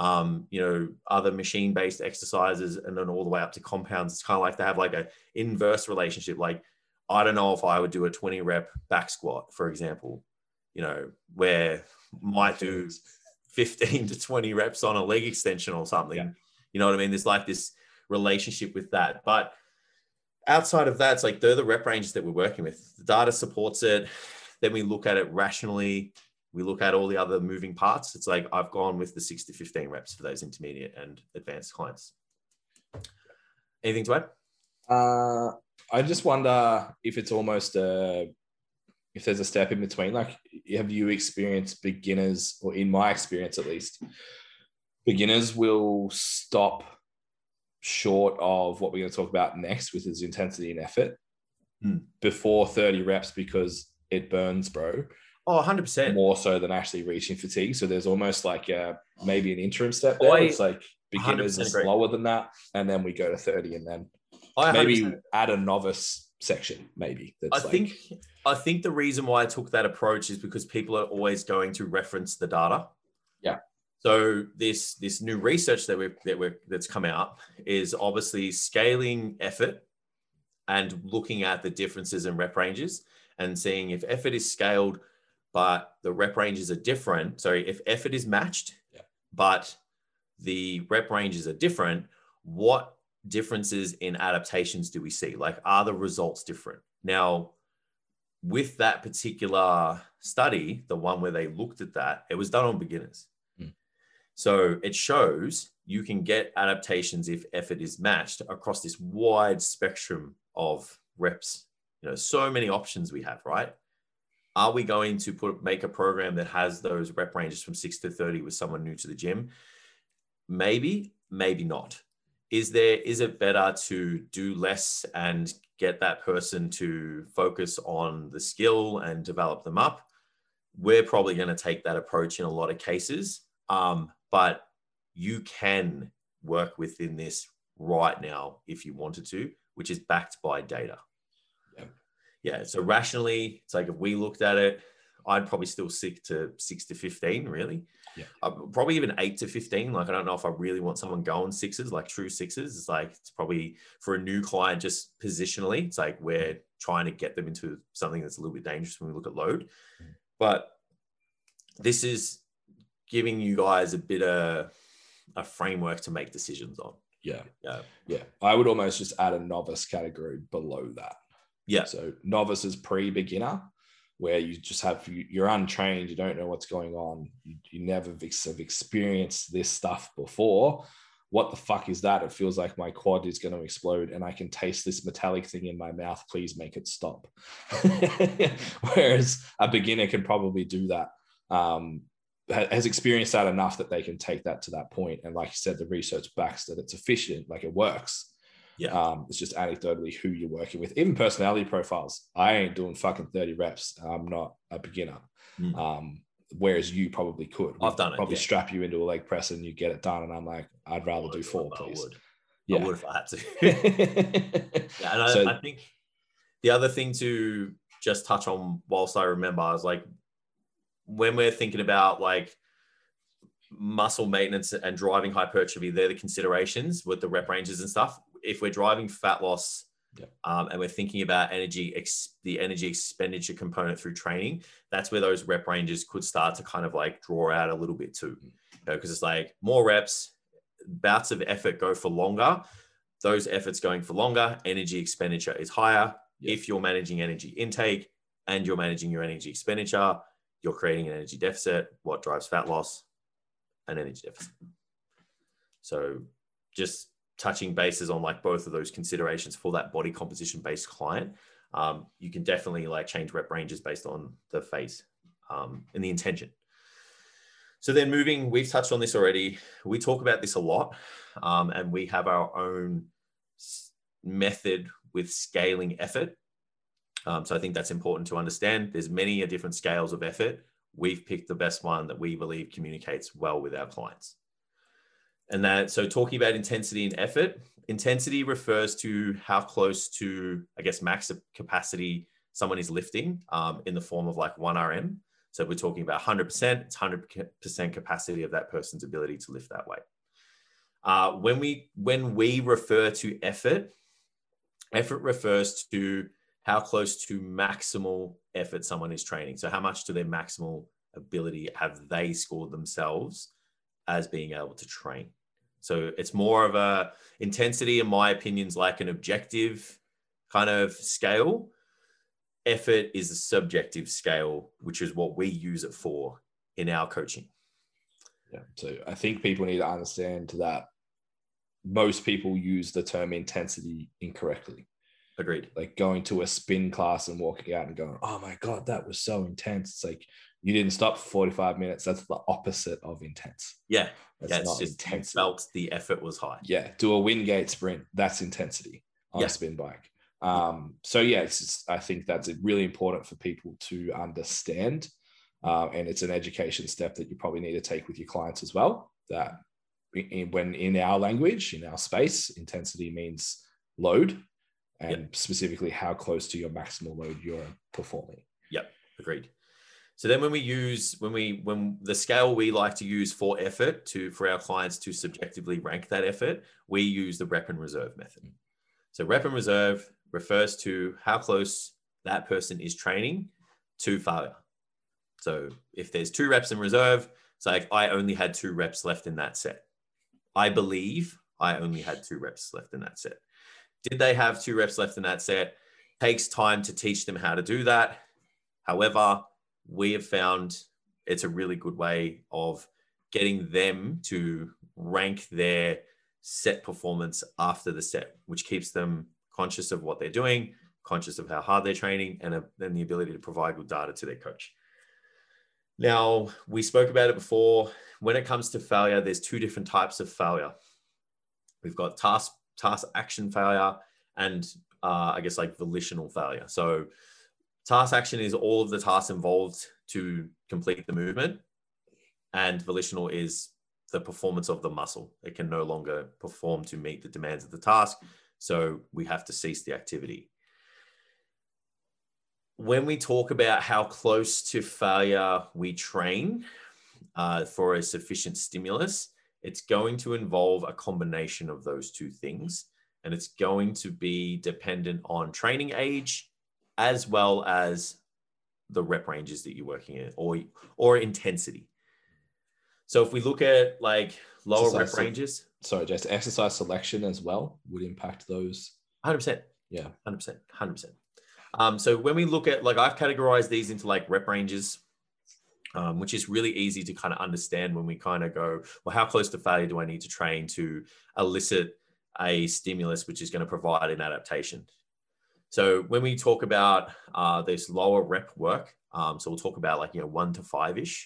[SPEAKER 3] Other machine-based exercises, and then all the way up to compounds, it's kind of like they have like an inverse relationship. Like, I don't know if I would do a 20 rep back squat, for example, where might do 15 to 20 reps on a leg extension or something. Yeah. You know what I mean? There's like this relationship with that. But outside of that, it's like they're the rep ranges that we're working with. The data supports it. Then we look at it rationally. We look at all the other moving parts. It's like I've gone with the 6 to 15 reps for those intermediate and advanced clients. Anything to add?
[SPEAKER 2] I just wonder if it's almost if there's a step in between. Like, have you experienced beginners, or in my experience at least, beginners will stop short of what we're going to talk about next, with its intensity and effort, before 30 reps because it burns, bro.
[SPEAKER 3] Oh, 100%.
[SPEAKER 2] More so than actually reaching fatigue. So there's almost like maybe an interim step there. It's like beginners are slower than that, and then we go to 30, and then maybe add a novice section, maybe.
[SPEAKER 3] I think the reason why I took that approach is because people are always going to reference the data.
[SPEAKER 2] Yeah.
[SPEAKER 3] So this new research that's come out is obviously scaling effort and looking at the differences in rep ranges and seeing if effort is scaled but the rep ranges are different. Sorry, if effort is matched, but the rep ranges are different, what differences in adaptations do we see? Like, are the results different? Now, with that particular study, the one where they looked at that, it was done on beginners. So it shows you can get adaptations if effort is matched across this wide spectrum of reps. So many options we have, right? Are we going to make a program that has those rep ranges from 6 to 30 with someone new to the gym? Maybe, maybe not. Is it better to do less and get that person to focus on the skill and develop them up, we're probably going to take that approach in a lot of cases. But you can work within this right now if you wanted to, which is backed by data. Yeah. So rationally, it's like if we looked at it, I'd probably still stick to 6 to 15, really.
[SPEAKER 2] Yeah.
[SPEAKER 3] Probably even 8 to 15. Like, I don't know if I really want someone going sixes, like true sixes. It's like, it's probably for a new client, just positionally, it's like we're trying to get them into something that's a little bit dangerous when we look at load. But this is giving you guys a bit of a framework to make decisions on.
[SPEAKER 2] Yeah. I would almost just add a novice category below that.
[SPEAKER 3] Yeah.
[SPEAKER 2] So novice is pre-beginner, where you just you're untrained, you don't know what's going on, you never have experienced this stuff before. What the fuck is that? It feels like my quad is going to explode and I can taste this metallic thing in my mouth. Please make it stop. Whereas a beginner can probably do that. Has experienced that enough that they can take that to that point. And like you said, the research backs that it's efficient, like it works.
[SPEAKER 3] Yeah.
[SPEAKER 2] It's just anecdotally who you're working with. Even personality profiles. I ain't doing fucking 30 reps. I'm not a beginner. Whereas you probably could.
[SPEAKER 3] I've done it.
[SPEAKER 2] Probably strap you into a leg press and you get it done. And I'm like, I'd rather do 4, please.
[SPEAKER 3] I would if I had to. And I think the other thing to just touch on whilst I remember, I was like, when we're thinking about like muscle maintenance and driving hypertrophy, they're the considerations with the rep ranges and stuff. If we're driving fat loss and we're thinking about the energy expenditure component through training, that's where those rep ranges could start to kind of like draw out a little bit too. Because it's like more reps, bouts of effort go for longer. Those efforts going for longer, energy expenditure is higher. If you're managing energy intake and you're managing your energy expenditure, you're creating an energy deficit. What drives fat loss? An energy deficit. So just touching bases on like both of those considerations for that body composition based client, you can definitely like change rep ranges based on the phase and the intention. So then we've touched on this already. We talk about this a lot and we have our own method with scaling effort. So I think that's important to understand. There's many different scales of effort. We've picked the best one that we believe communicates well with our clients. And so talking about intensity and effort, intensity refers to how close to, I guess, max capacity someone is lifting in the form of like 1 RM. So we're talking about 100%, it's 100% capacity of that person's ability to lift that weight. When we refer to effort refers to how close to maximal effort someone is training. So how much to their maximal ability have they scored themselves as being able to train? So it's more of a intensity, in my opinion, is like an objective kind of scale. Effort is a subjective scale, which is what we use it for in our coaching.
[SPEAKER 2] Yeah. So I think people need to understand that most people use the term intensity incorrectly.
[SPEAKER 3] Agreed.
[SPEAKER 2] Like going to a spin class and walking out and going, oh my God, that was so intense. It's like, you didn't stop for 45 minutes. That's the opposite of intense.
[SPEAKER 3] Yeah.
[SPEAKER 2] That's
[SPEAKER 3] it's just intensity. You felt the effort was high.
[SPEAKER 2] Yeah. Do a Wingate sprint. That's intensity on a spin bike. So yeah, I think that's really important for people to understand. And it's an education step that you probably need to take with your clients as well. That when in our language, in our space, intensity means load and specifically how close to your maximal load you're performing.
[SPEAKER 3] Yep. Agreed. So then when the scale we like to use for effort for our clients to subjectively rank that effort, we use the rep and reserve method. So rep and reserve refers to how close that person is training to failure. So if there's 2 reps in reserve, it's like, I only had 2 reps left in that set. I believe I only had 2 reps left in that set. Did they have 2 reps left in that set? Takes time to teach them how to do that. However, we have found it's a really good way of getting them to rank their set performance after the set, which keeps them conscious of what they're doing, conscious of how hard they're training, and then the ability to provide good data to their coach. Now, we spoke about it before. When it comes to failure, there's 2 different types of failure. We've got task action failure and I guess, like volitional failure. So task action is all of the tasks involved to complete the movement, and volitional is the performance of the muscle. It can no longer perform to meet the demands of the task, so we have to cease the activity. When we talk about how close to failure we train for a sufficient stimulus, it's going to involve a combination of those two things. And it's going to be dependent on training age, as well as the rep ranges that you're working in, or intensity. So if we look at like lower rep ranges.
[SPEAKER 2] Sorry, Jason, exercise selection as well would impact those.
[SPEAKER 3] 100%.
[SPEAKER 2] Yeah.
[SPEAKER 3] 100%. So when we look at, like, I've categorized these into like rep ranges, which is really easy to kind of understand when we kind of go, well, how close to failure do I need to train to elicit a stimulus which is going to provide an adaptation? So when we talk about this lower rep work, so we'll talk about like, 1 to 5-ish,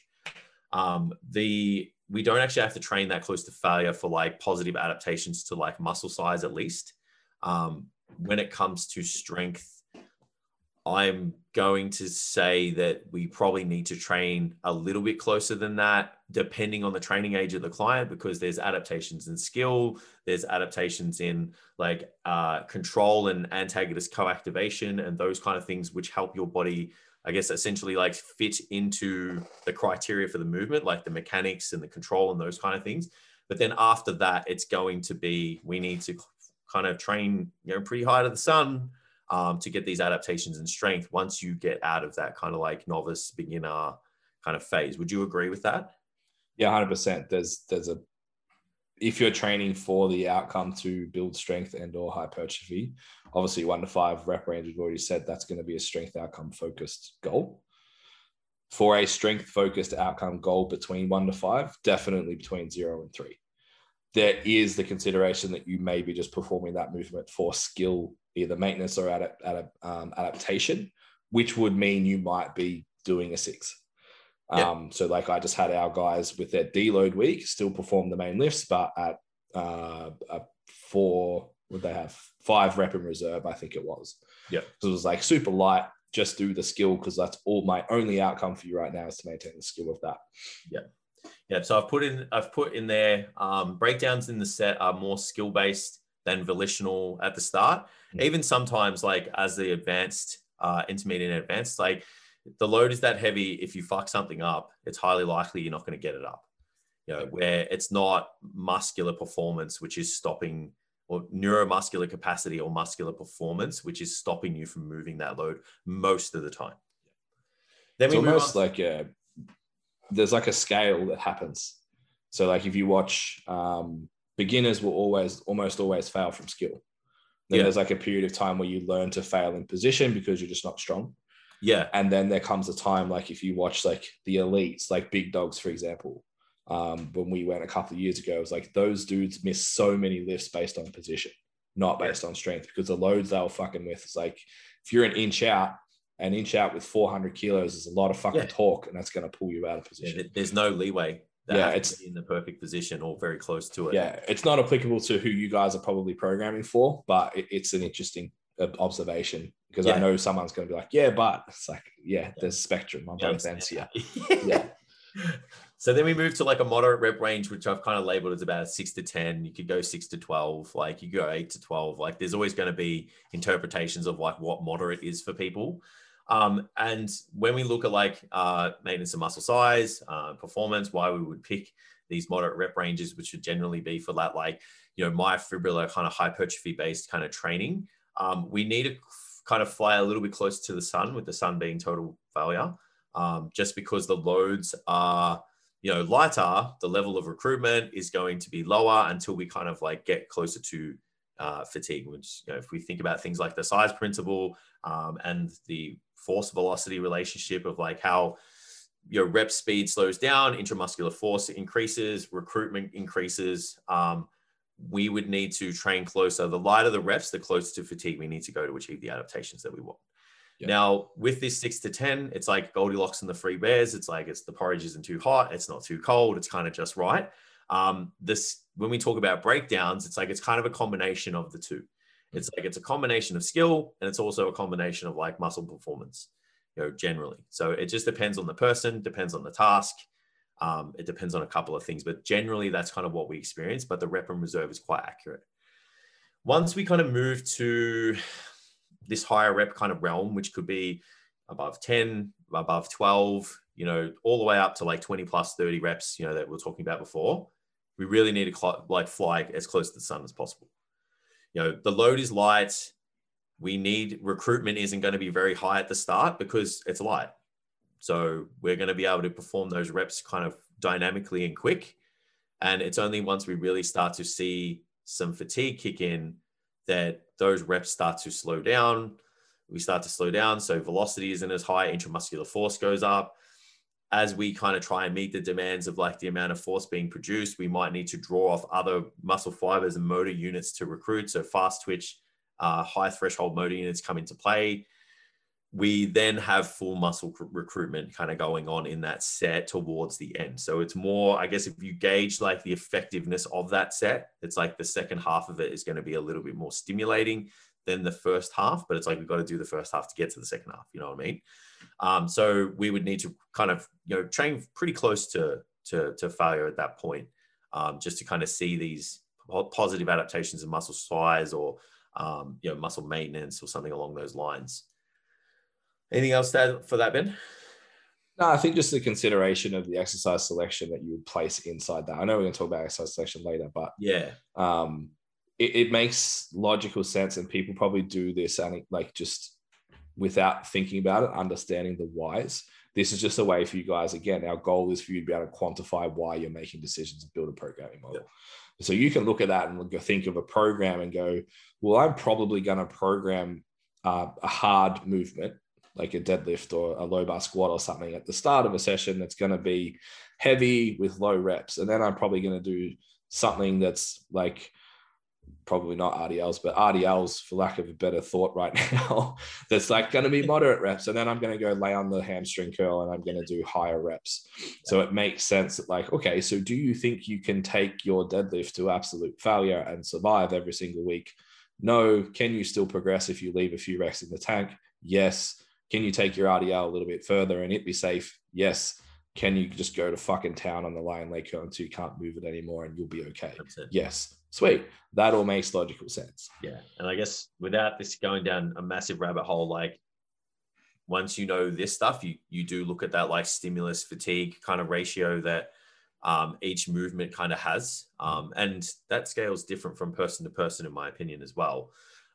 [SPEAKER 3] we don't actually have to train that close to failure for like positive adaptations to like muscle size, at least. When it comes to strength, I'm going to say that we probably need to train a little bit closer than that, depending on the training age of the client, because there's adaptations in skill, there's adaptations in like control and antagonist co-activation and those kind of things, which help your body, I guess, essentially like fit into the criteria for the movement, like the mechanics and the control and those kind of things. But then after that, it's going to be, we need to kind of train, pretty high to the sun, to get these adaptations in strength once you get out of that kind of like novice beginner kind of phase. Would you agree with that?
[SPEAKER 2] Yeah, 100%. If you're training for the outcome to build strength and or hypertrophy, obviously 1 to 5 rep range, we've already said that's going to be a strength outcome focused goal. For a strength focused outcome goal between 1 to 5, definitely between 0 and 3. There is the consideration that you may be just performing that movement for skill, either maintenance or adaptation, which would mean you might be doing a 6. Yeah. So like I just had our guys with their deload week still perform the main lifts, but at 4, would they have 5 rep in reserve? I think it was.
[SPEAKER 3] Yeah.
[SPEAKER 2] So it was like super light, just do the skill, because that's all my only outcome for you right now is to maintain the skill of that.
[SPEAKER 3] Yeah. Yeah. So I've put in there, breakdowns in the set are more skill based than volitional at the start. Mm-hmm. Even sometimes like as the advanced, intermediate and advanced, like the load is that heavy. If you fuck something up, it's highly likely you're not going to get it up, where it's not muscular performance, which is stopping, or neuromuscular capacity or muscular performance, which is stopping you from moving that load most of the time. Then
[SPEAKER 2] it's almost like there's like a scale that happens. So like if you watch, beginners will almost always fail from skill. Then there's like a period of time where you learn to fail in position because you're just not strong.
[SPEAKER 3] Yeah.
[SPEAKER 2] And then there comes a time, like if you watch like the elites, like big dogs, for example, when we went a couple of years ago, it was like those dudes miss so many lifts based on position, not based on strength, because the loads they were fucking with is like, if you're an inch out with 400 kilos is a lot of fucking torque, and that's going to pull you out of position.
[SPEAKER 3] Yeah, there's no leeway. It's in the perfect position or very close to it.
[SPEAKER 2] Yeah, it's not applicable to who you guys are probably programming for, but it's an interesting observation, because I know someone's going to be like, but it's like, there's spectrum on both ends here. Yeah.
[SPEAKER 3] So then we move to like a moderate rep range, which I've kind of labeled as about 6 to 10. You could go 6 to 12, like you go 8 to 12. Like there's always going to be interpretations of like what moderate is for people. And when we look at like maintenance of muscle size, performance, why we would pick these moderate rep ranges, which would generally be for that, like, myofibrillar kind of hypertrophy based kind of training. We need to kind of fly a little bit closer to the sun, with the sun being total failure, just because the loads are, lighter, the level of recruitment is going to be lower until we kind of like get closer to fatigue, which, if we think about things like the size principle and the force velocity relationship of like how your rep speed slows down, intramuscular force increases, recruitment increases, we would need to train closer. The lighter the reps, the closer to fatigue we need to go to achieve the adaptations that we want. Yeah. Now, with this 6 to 10, it's like Goldilocks and the Three Bears. It's like, the porridge isn't too hot, it's not too cold, it's kind of just right. When we talk about breakdowns, it's like, it's kind of a combination of the two. It's like, it's a combination of skill, and it's also a combination of like muscle performance, generally. So it just depends on the person, depends on the task. It depends on a couple of things, but generally that's kind of what we experience. But the rep and reserve is quite accurate. Once we kind of move to this higher rep kind of realm, which could be above 10, above 12, all the way up to like 20 plus 30 reps, that we were talking about before, we really need to like fly as close to the sun as possible. The load is light. Recruitment isn't going to be very high at the start because it's light. So we're going to be able to perform those reps kind of dynamically and quick. And it's only once we really start to see some fatigue kick in that those reps start to slow down. We start to slow down. So velocity isn't as high. Intramuscular force goes up. As we kind of try and meet the demands of like the amount of force being produced, we might need to draw off other muscle fibers and motor units to recruit. So fast twitch, high threshold motor units come into play. We then have full muscle recruitment kind of going on in that set towards the end. So it's more, I guess, if you gauge like the effectiveness of that set, it's like the second half of it is going to be a little bit more stimulating than the first half, but it's like, we've got to do the first half to get to the second half. You know what I mean? So we would need to kind of, train pretty close to failure at that point, just to kind of see these positive adaptations of muscle size or, muscle maintenance or something along those lines. Anything else to add for that, Ben?
[SPEAKER 1] No, I think just the consideration of the exercise selection that you would place inside that. I know we're going to talk about exercise selection later, but
[SPEAKER 3] yeah,
[SPEAKER 1] it makes logical sense, and people probably do this and like just without thinking about it, understanding the whys. This is just a way for you guys. Again, our goal is for you to be able to quantify why you're making decisions and build a programming model. Yeah. So you can look at that and go think of a program and go, well, I'm probably going to program a hard movement, like a deadlift or a low bar squat or something at the start of a session that's going to be heavy with low reps. And then I'm probably going to do something that's like, probably not RDLs, but RDLs for lack of a better thought right now, that's like going to be moderate reps. And then I'm going to go lay on the hamstring curl and I'm going to do higher reps. So it makes sense that like, okay, so do you think you can take your deadlift to absolute failure and survive every single week? No. Can you still progress if you leave a few reps in the tank? Yes. Can you take your RDL a little bit further and it be safe? Yes. Can you just go to fucking town on the line leg curl until you can't move it anymore and you'll be okay? Yes. Sweet. That all makes logical sense.
[SPEAKER 3] Yeah. And I guess without this going down a massive rabbit hole, like once you know this stuff, you do look at that like stimulus fatigue kind of ratio that each movement kind of has. And that scale is different from person to person, in my opinion, as well.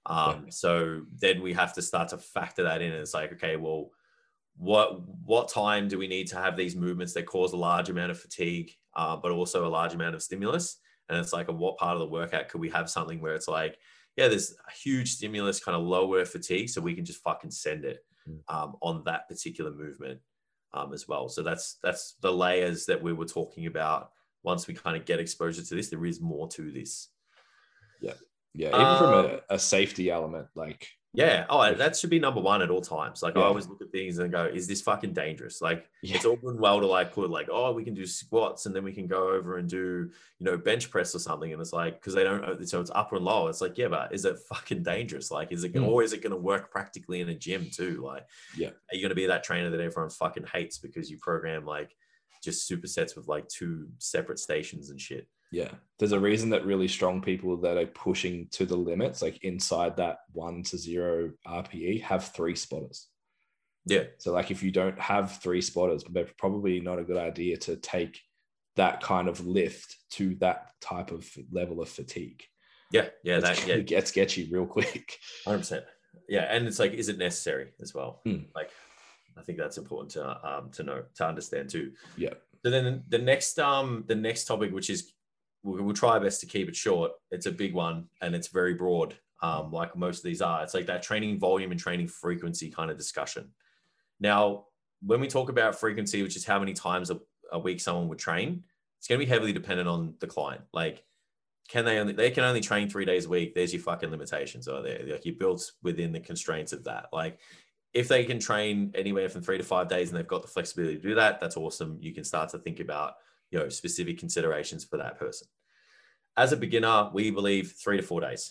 [SPEAKER 3] So then we have to start to factor that in. And it's like, okay, well, what time do we need to have these movements that cause a large amount of fatigue, but also a large amount of stimulus? And it's like, what part of the workout could we have something where it's like, yeah, there's a huge stimulus, kind of lower fatigue, so we can just fucking send it on that particular movement as well. So that's the layers that we were talking about. Once we kind of get exposure to this, there is more to this.
[SPEAKER 1] Yeah. Even from a safety element, like.
[SPEAKER 3] Yeah. Oh, that should be number one at all times. Like I always look at things and go, is this fucking dangerous? Like it's all good and well to like put like, oh, we can do squats and then we can go over and do, bench press or something. And it's like, because they don't, so it's upper and lower. It's like, yeah, but is it fucking dangerous? Like, is it or is it going to work practically in a gym too? Like, are you going to be that trainer that everyone fucking hates because you program like just supersets with like 2 separate stations and shit?
[SPEAKER 1] Yeah. There's a reason that really strong people that are pushing to the limits, like inside that 1 to 0 RPE, have 3 spotters.
[SPEAKER 3] Yeah.
[SPEAKER 1] So like if you don't have 3 spotters, but probably not a good idea to take that kind of lift to that type of level of fatigue.
[SPEAKER 3] Yeah.
[SPEAKER 1] It gets sketchy real quick.
[SPEAKER 3] 100%. Yeah. And it's like, is it necessary as well? Like, I think that's important to know, to understand too.
[SPEAKER 1] Yeah.
[SPEAKER 3] So then the next topic, which is, we'll try our best to keep it short. It's a big one and it's very broad, like most of these are. It's like that training volume and training frequency kind of discussion. Now, when we talk about frequency, which is how many times a week someone would train, it's going to be heavily dependent on the client. Like, they can only train 3 days a week. There's your fucking limitations are there. Like you're built within the constraints of that. Like if they can train anywhere from 3 to 5 days and they've got the flexibility to do that, that's awesome. You can start to think about specific considerations for that person. As a beginner, we believe 3 to 4 days.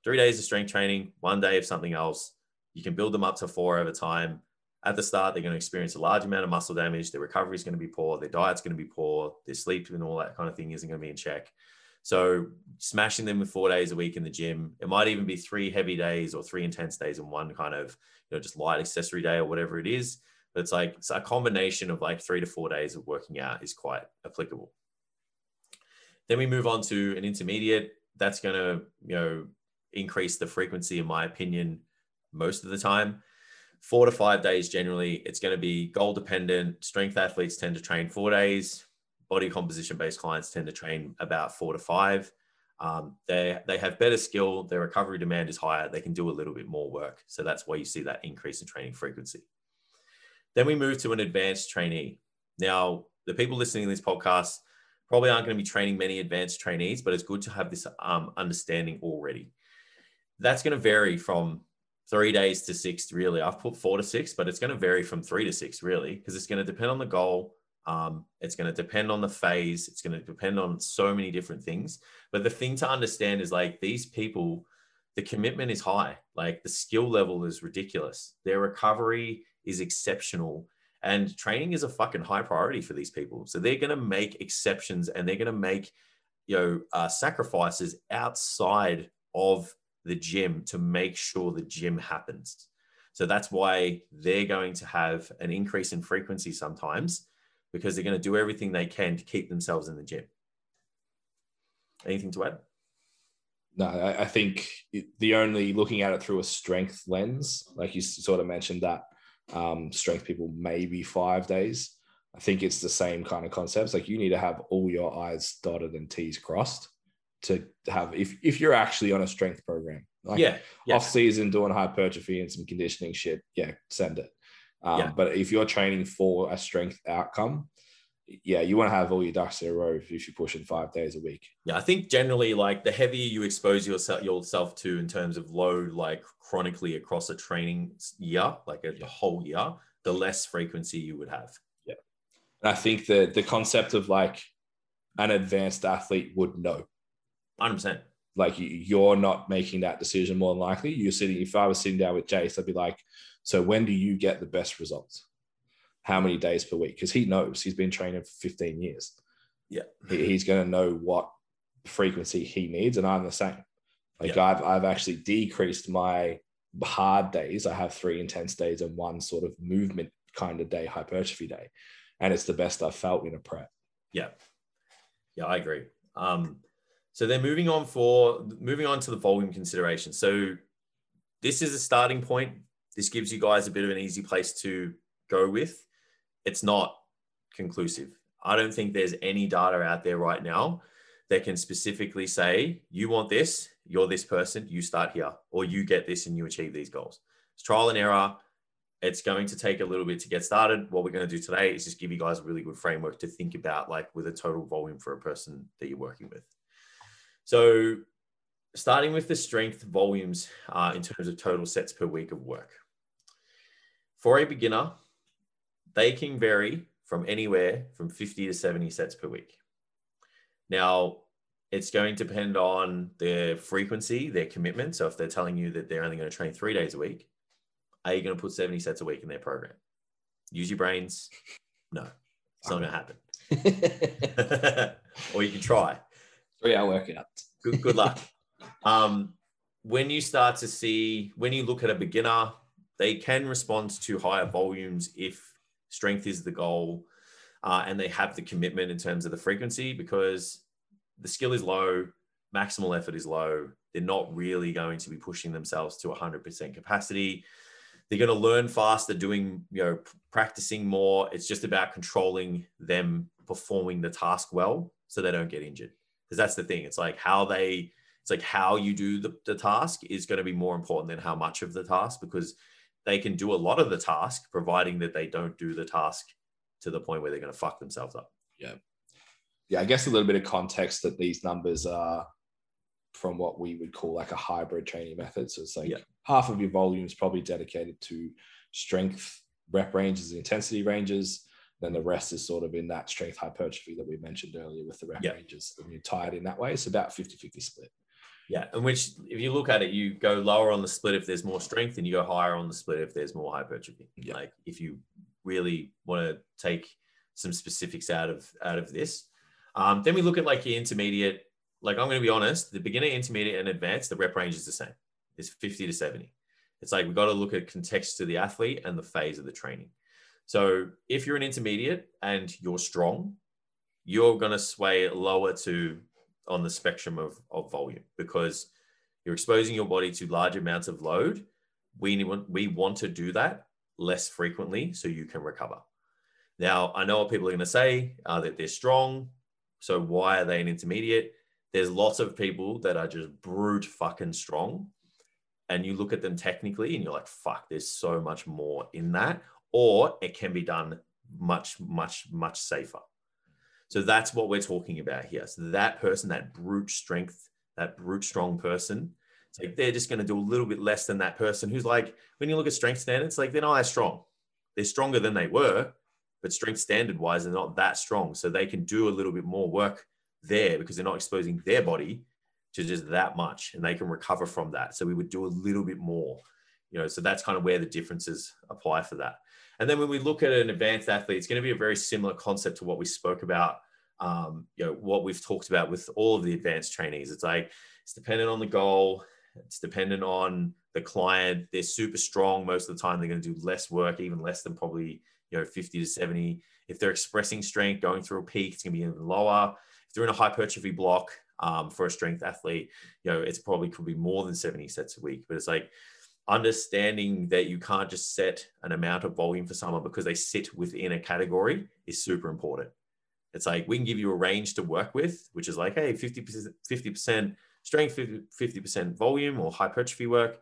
[SPEAKER 3] 3 days of strength training, 1 day of something else. You can build them up to 4 over time. At the start, they're going to experience a large amount of muscle damage. Their recovery is going to be poor. Their diet's going to be poor. Their sleep and all that kind of thing isn't going to be in check. So smashing them with 4 days a week in the gym, it might even be 3 heavy days or 3 intense days and 1 kind of, just light accessory day or whatever it is. But it's a combination of like 3 to 4 days of working out is quite applicable. Then we move on to an intermediate. That's going to, increase the frequency, in my opinion, most of the time. 4 to 5 days generally. It's going to be goal dependent. Strength athletes tend to train 4 days. Body composition based clients tend to train about 4 to 5. They have better skill. Their recovery demand is higher. They can do a little bit more work. So that's why you see that increase in training frequency. Then we move to an advanced trainee. Now, the people listening to this podcast probably aren't going to be training many advanced trainees, but it's good to have this understanding already. That's going to vary from 3 days to 6, really. I've put 4 to 6, but it's going to vary from 3 to 6, really, because it's going to depend on the goal. It's going to depend on the phase. It's going to depend on so many different things. But the thing to understand is like these people, the commitment is high. Like the skill level is ridiculous. Their recovery is exceptional. And training is a fucking high priority for these people. So they're going to make exceptions and they're going to make, sacrifices outside of the gym to make sure the gym happens. So that's why they're going to have an increase in frequency sometimes, because they're going to do everything they can to keep themselves in the gym. Anything to add?
[SPEAKER 2] No, I think the only looking at it through a strength lens, like you sort of mentioned that strength people maybe 5 days. I think it's the same kind of concepts. Like you need to have all your I's dotted and T's crossed to have, if you're actually on a strength program, like off season doing hypertrophy and some conditioning shit, send it. But if you're training for a strength outcome, you want to have all your ducks in a row if you're pushing 5 days a week.
[SPEAKER 3] Yeah, I think generally, like the heavier you expose yourself to in terms of load, like chronically across a training year, like the whole year, the less frequency you would have.
[SPEAKER 2] Yeah. And I think the concept of like an advanced athlete would know.
[SPEAKER 3] 100%.
[SPEAKER 2] Like you're not making that decision more than likely. If I was sitting down with Jace, I'd be like, so when do you get the best results? How many days per week? Because he knows, he's been training for 15 years.
[SPEAKER 3] Yeah.
[SPEAKER 2] He's going to know what frequency he needs. And I'm the same. Like I've actually decreased my hard days. I have 3 intense days and 1 sort of movement kind of day, hypertrophy day. And it's the best I've felt in a prep.
[SPEAKER 3] Yeah. Yeah, I agree. So then moving on to the volume consideration. So this is a starting point. This gives you guys a bit of an easy place to go with. It's not conclusive. I don't think there's any data out there right now that can specifically say, you want this, you're this person, you start here, or you get this and you achieve these goals. It's trial and error. It's going to take a little bit to get started. What we're going to do today is just give you guys a really good framework to think about, like with a total volume for a person that you're working with. So starting with the strength volumes in terms of total sets per week of work. For a beginner, they can vary from anywhere from 50 to 70 sets per week. Now, it's going to depend on their frequency, their commitment. So if they're telling you that they're only going to train 3 days a week, are you going to put 70 sets a week in their program? Use your brains. No, it's not going to happen. Or you can try.
[SPEAKER 2] 3-hour workout.
[SPEAKER 3] Good luck. When you look at a beginner, they can respond to higher volumes if strength is the goal and they have the commitment in terms of the frequency, because the skill is low, maximal effort is low. They're not really going to be pushing themselves to 100% capacity. They're going to learn faster doing, practicing more. It's just about controlling them performing the task well so they don't get injured. Because that's the thing. It's like how you do the task is going to be more important than how much of the task, because they can do a lot of the task, providing that they don't do the task to the point where they're going to fuck themselves up.
[SPEAKER 2] Yeah, I guess a little bit of context that these numbers are from what we would call like a hybrid training method. So it's like half of your volume is probably dedicated to strength rep ranges, intensity ranges. Then the rest is sort of in that strength hypertrophy that we mentioned earlier with the rep ranges. And you tie it in that way. It's about 50-50 split.
[SPEAKER 3] Yeah, and which, if you look at it, you go lower on the split if there's more strength, and you go higher on the split if there's more hypertrophy.
[SPEAKER 1] Yeah.
[SPEAKER 3] Like if you really want to take some specifics out of this. Then we look at like your intermediate. Like I'm going to be honest, the beginner, intermediate, and advanced, the rep range is the same. It's 50 to 70. It's like we've got to look at context to the athlete and the phase of the training. So if you're an intermediate and you're strong, you're going to sway lower to on the spectrum of volume because you're exposing your body to large amounts of load. We want to do that less frequently so you can recover. Now, I know what people are going to say, that they're strong. So why are they an intermediate? There's lots of people that are just brute fucking strong. And you look at them technically and you're like, fuck, there's so much more in that. Or it can be done much, much, much safer. So that's what we're talking about here. So that person, that brute strength, that brute strong person, it's like they're just going to do a little bit less than that person who's like, when you look at strength standards, like they're not as strong. They're stronger than they were, but strength standard wise, they're not that strong. So they can do a little bit more work there because they're not exposing their body to just that much and they can recover from that. So we would do a little bit more, so that's kind of where the differences apply for that. And then when we look at an advanced athlete, it's going to be a very similar concept to what we spoke about, what we've talked about with all of the advanced trainees. It's like, it's dependent on the goal. It's dependent on the client. They're super strong. Most of the time, they're going to do less work, even less than probably, 50 to 70. If they're expressing strength, going through a peak, it's going to be even lower. If they're in a hypertrophy block for a strength athlete, it's probably could be more than 70 sets a week. But it's like, understanding that you can't just set an amount of volume for someone because they sit within a category is super important. It's like, we can give you a range to work with, which is like, hey, 50% strength, 50% volume or hypertrophy work.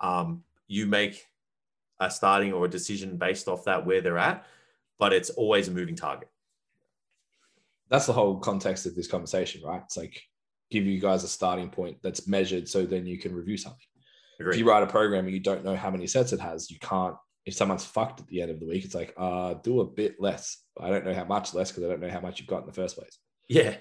[SPEAKER 3] You make a starting or a decision based off that where they're at, but it's always a moving target.
[SPEAKER 1] That's the whole context of this conversation, right? It's like, give you guys a starting point that's measured so then you can review something.
[SPEAKER 3] Agreed.
[SPEAKER 1] If you write a program and you don't know how many sets it has, you can't, if someone's fucked at the end of the week, it's like, do a bit less. I don't know how much less because I don't know how much you've got in the first place.
[SPEAKER 3] Yeah.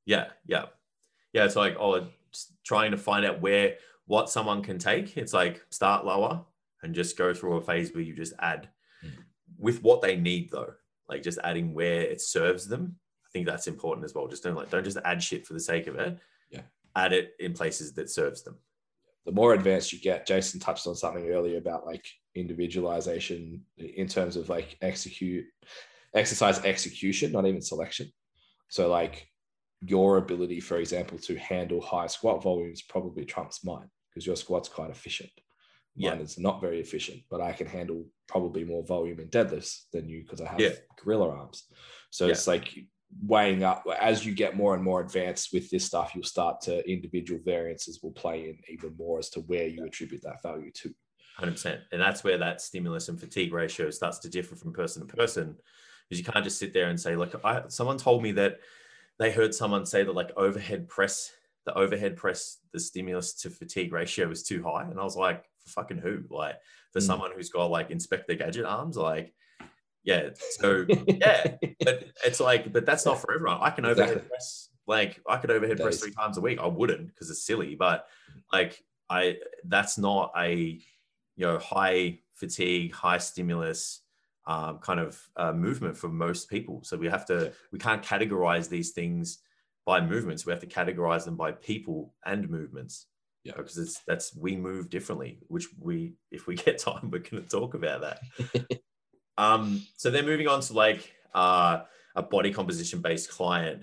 [SPEAKER 3] It's like, trying to find out what someone can take. It's like, start lower and just go through a phase where you just add with what they need though. Like just adding where it serves them. I think that's important as well. Just don't just add shit for the sake of it.
[SPEAKER 1] Yeah. Add
[SPEAKER 3] it in places that serves them.
[SPEAKER 1] The more advanced you get, Jason touched on something earlier about like individualization in terms of like exercise execution, not even selection. So like your ability, for example, to handle high squat volumes probably trumps mine because your squat's quite efficient. Mine is not very efficient, but I can handle probably more volume in deadlifts than you because I have gorilla arms. So it's like weighing up as you get more and more advanced with this stuff, you'll start to individual variances will play in even more as to where you attribute that value to.
[SPEAKER 3] 100%. And that's where that stimulus and fatigue ratio starts to differ from person to person, because you can't just sit there and say, like, someone told me that they heard someone say that like the overhead press, the stimulus to fatigue ratio is too high. And I was like, for fucking who? Like for someone who's got like Inspector Gadget arms, like, yeah. So but it's like, but that's not for everyone. I can overhead press, like I could overhead press 3 times a week. I wouldn't because it's silly, but like that's not a, high fatigue, high stimulus kind of movement for most people. So we can't categorize these things by movements. We have to categorize them by people and movements. Yeah, because we move differently, which if we get time, we're going to talk about that. So then moving on to like a body composition based client,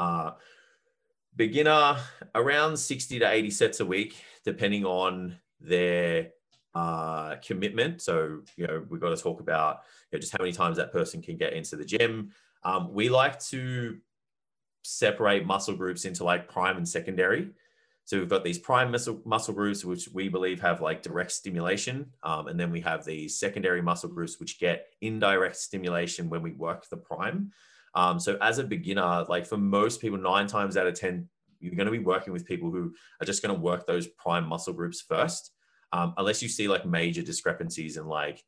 [SPEAKER 3] beginner around 60 to 80 sets a week, depending on their commitment. So, we've got to talk about just how many times that person can get into the gym. We like to separate muscle groups into like prime and secondary. So we've got these prime muscle groups, which we believe have like direct stimulation. And then we have these secondary muscle groups, which get indirect stimulation when we work the prime. So as a beginner, like for most people, 9 times out of 10, you're going to be working with people who are just going to work those prime muscle groups first. Unless you see like major discrepancies in like,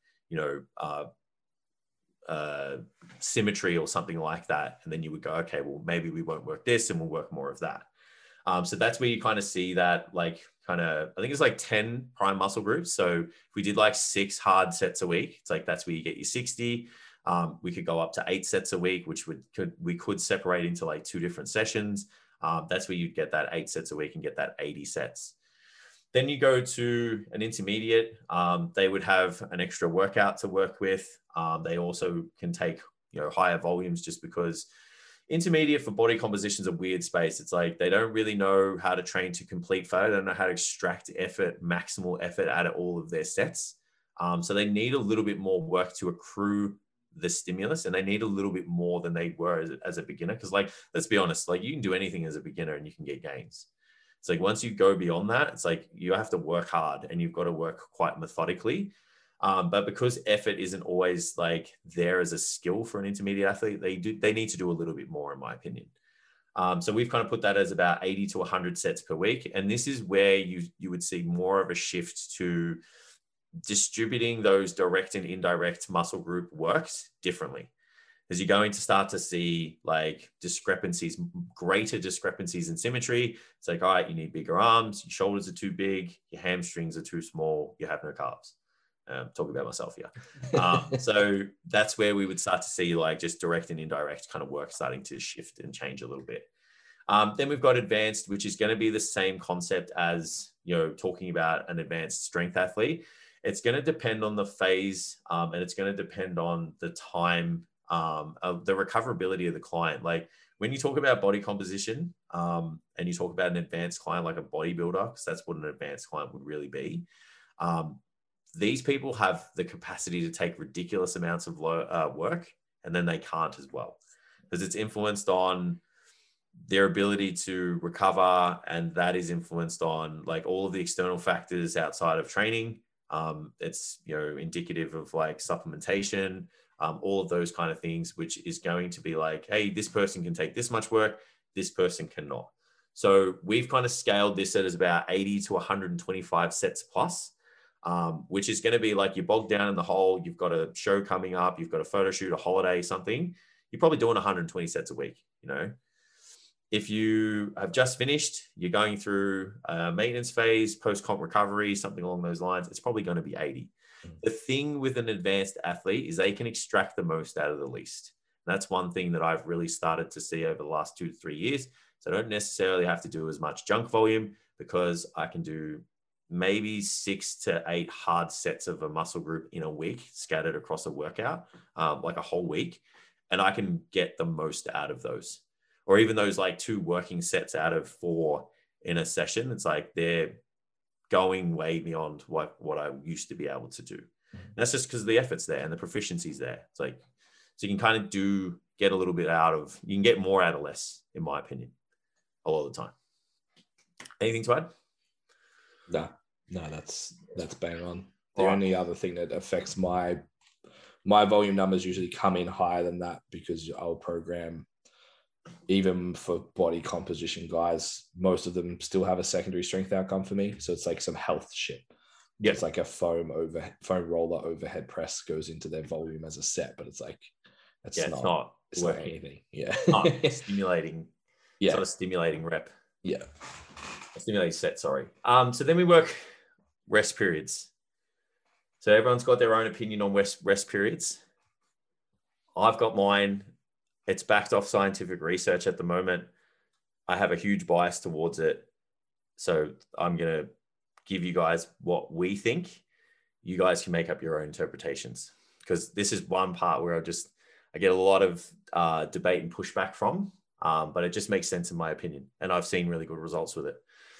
[SPEAKER 3] symmetry or something like that. And then you would go, okay, well, maybe we won't work this and we'll work more of that. So that's where you kind of see that, like, I think it's like 10 prime muscle groups. So if we did like 6 hard sets a week, it's like, that's where you get your 60. We could go up to 8 sets a week, which we could separate into like 2 different sessions. That's where you'd get that 8 sets a week and get that 80 sets. Then you go to an intermediate. They would have an extra workout to work with. They also can take, higher volumes, just because intermediate for body composition is a weird space. It's like they don't really know how to train to complete failure. They don't know how to extract effort, maximal effort out of all of their sets. So they need a little bit more work to accrue the stimulus, and they need a little bit more than they were as a beginner. Because, like, let's be honest, like, you can do anything as a beginner and you can get gains. It's like, once you go beyond that, it's like you have to work hard and you've got to work quite methodically. But because effort isn't always like there as a skill for an intermediate athlete, they need to do a little bit more, in my opinion. So we've kind of put that as about 80 to 100 sets per week. And this is where you would see more of a shift to distributing those direct and indirect muscle group works differently, because you're going to start to see like discrepancies, greater discrepancies in symmetry. It's like, all right, you need bigger arms, your shoulders are too big, your hamstrings are too small, you have no calves. Talking about myself here. So that's where we would start to see like just direct and indirect kind of work starting to shift and change a little bit. Then we've got advanced, which is going to be the same concept as, talking about an advanced strength athlete. It's going to depend on the phase, and it's going to depend on the time, of the recoverability of the client. Like, when you talk about body composition, and you talk about an advanced client like a bodybuilder, because that's what an advanced client would really be. These people have the capacity to take ridiculous amounts of work, and then they can't as well, because it's influenced on their ability to recover. And that is influenced on like all of the external factors outside of training. It's, indicative of like supplementation, all of those kind of things, which is going to be like, hey, this person can take this much work, this person cannot. So we've kind of scaled this at about 80 to 125 sets plus. Which is going to be like, you're bogged down in the hole, you've got a show coming up, you've got a photo shoot, a holiday, something, you're probably doing 120 sets a week. If you have just finished, you're going through a maintenance phase, post-comp recovery, something along those lines, it's probably going to be 80. The thing with an advanced athlete is they can extract the most out of the least. And that's one thing that I've really started to see over the last 2 to 3 years. So I don't necessarily have to do as much junk volume, because I can do maybe 6 to 8 hard sets of a muscle group in a week, scattered across a workout, like a whole week. And I can get the most out of those, or even those like 2 working sets out of 4 in a session. It's like, they're going way beyond what I used to be able to do. And that's just because the effort's there and the proficiency's there. It's like, so you can kind of get a little bit you can get more out of less, in my opinion, a lot of the time. Anything to add?
[SPEAKER 1] No, that's bang on. The only other thing that affects my volume numbers usually come in higher than that, because I'll program, even for body composition guys, most of them still have a secondary strength outcome for me. So it's like some health shit. Yeah, it's like a foam roller overhead press goes into their volume as a set, but it's like, it's not anything. Yeah,
[SPEAKER 3] not stimulating. Yeah, it's not a stimulating rep.
[SPEAKER 1] Yeah.
[SPEAKER 3] Stimulating set, sorry. So then we work rest periods. So everyone's got their own opinion on rest periods. I've got mine. It's backed off scientific research at the moment. I have a huge bias towards it. So I'm going to give you guys what we think. You guys can make up your own interpretations, because this is one part where I get a lot of debate and pushback from, but it just makes sense in my opinion. And I've seen really good results with it.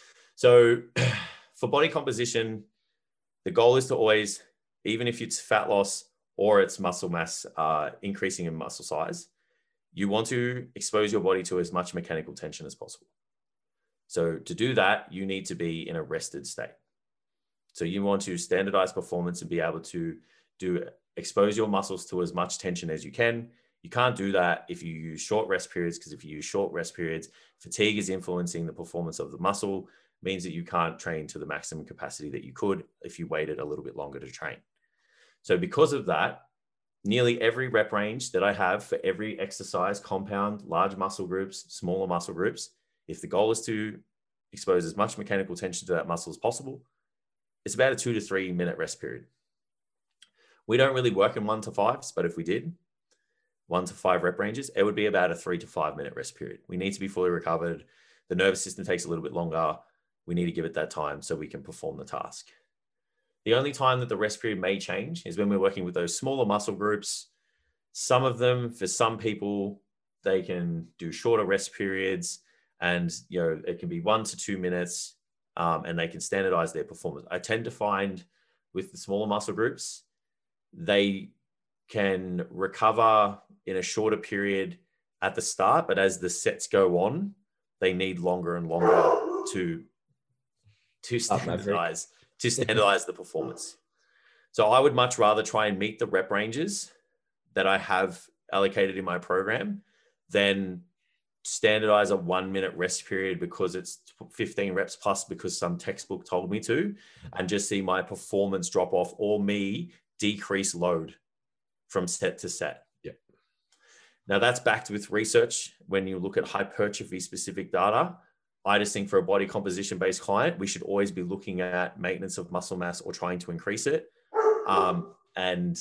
[SPEAKER 3] So for body composition, the goal is to always, even if it's fat loss or it's muscle mass increasing in muscle size, you want to expose your body to as much mechanical tension as possible. So to do that, you need to be in a rested state. So you want to standardize performance and be able to expose your muscles to as much tension as you can. You can't do that if you use short rest periods, because if you use short rest periods, fatigue is influencing the performance of the muscle, means that you can't train to the maximum capacity that you could if you waited a little bit longer to train. So because of that, nearly every rep range that I have for every exercise, compound, large muscle groups, smaller muscle groups, if the goal is to expose as much mechanical tension to that muscle as possible. It's about a 2 to 3 minute rest period. We don't really work in 1 to 5s, but if we did 1 to 5 rep ranges, it would be about a 3 to 5 minute rest period. We need to be fully recovered. The nervous system takes a little bit longer. We need to give it that time so we can perform the task. The only time that the rest period may change is when we're working with those smaller muscle groups. Some of them, for some people, they can do shorter rest periods, and it can be 1 to 2 minutes, and they can standardize their performance. I tend to find with the smaller muscle groups, they can recover in a shorter period at the start, but as the sets go on, they need longer and longer to standardize the performance. So I would much rather try and meet the rep ranges that I have allocated in my program than standardize a 1 minute rest period because it's 15 reps plus because some textbook told me to, and just see my performance drop off or me decrease load from set to set.
[SPEAKER 2] Yeah.
[SPEAKER 3] Now that's backed with research. When you look at hypertrophy specific data, I just think for a body composition based client, we should always be looking at maintenance of muscle mass or trying to increase it. And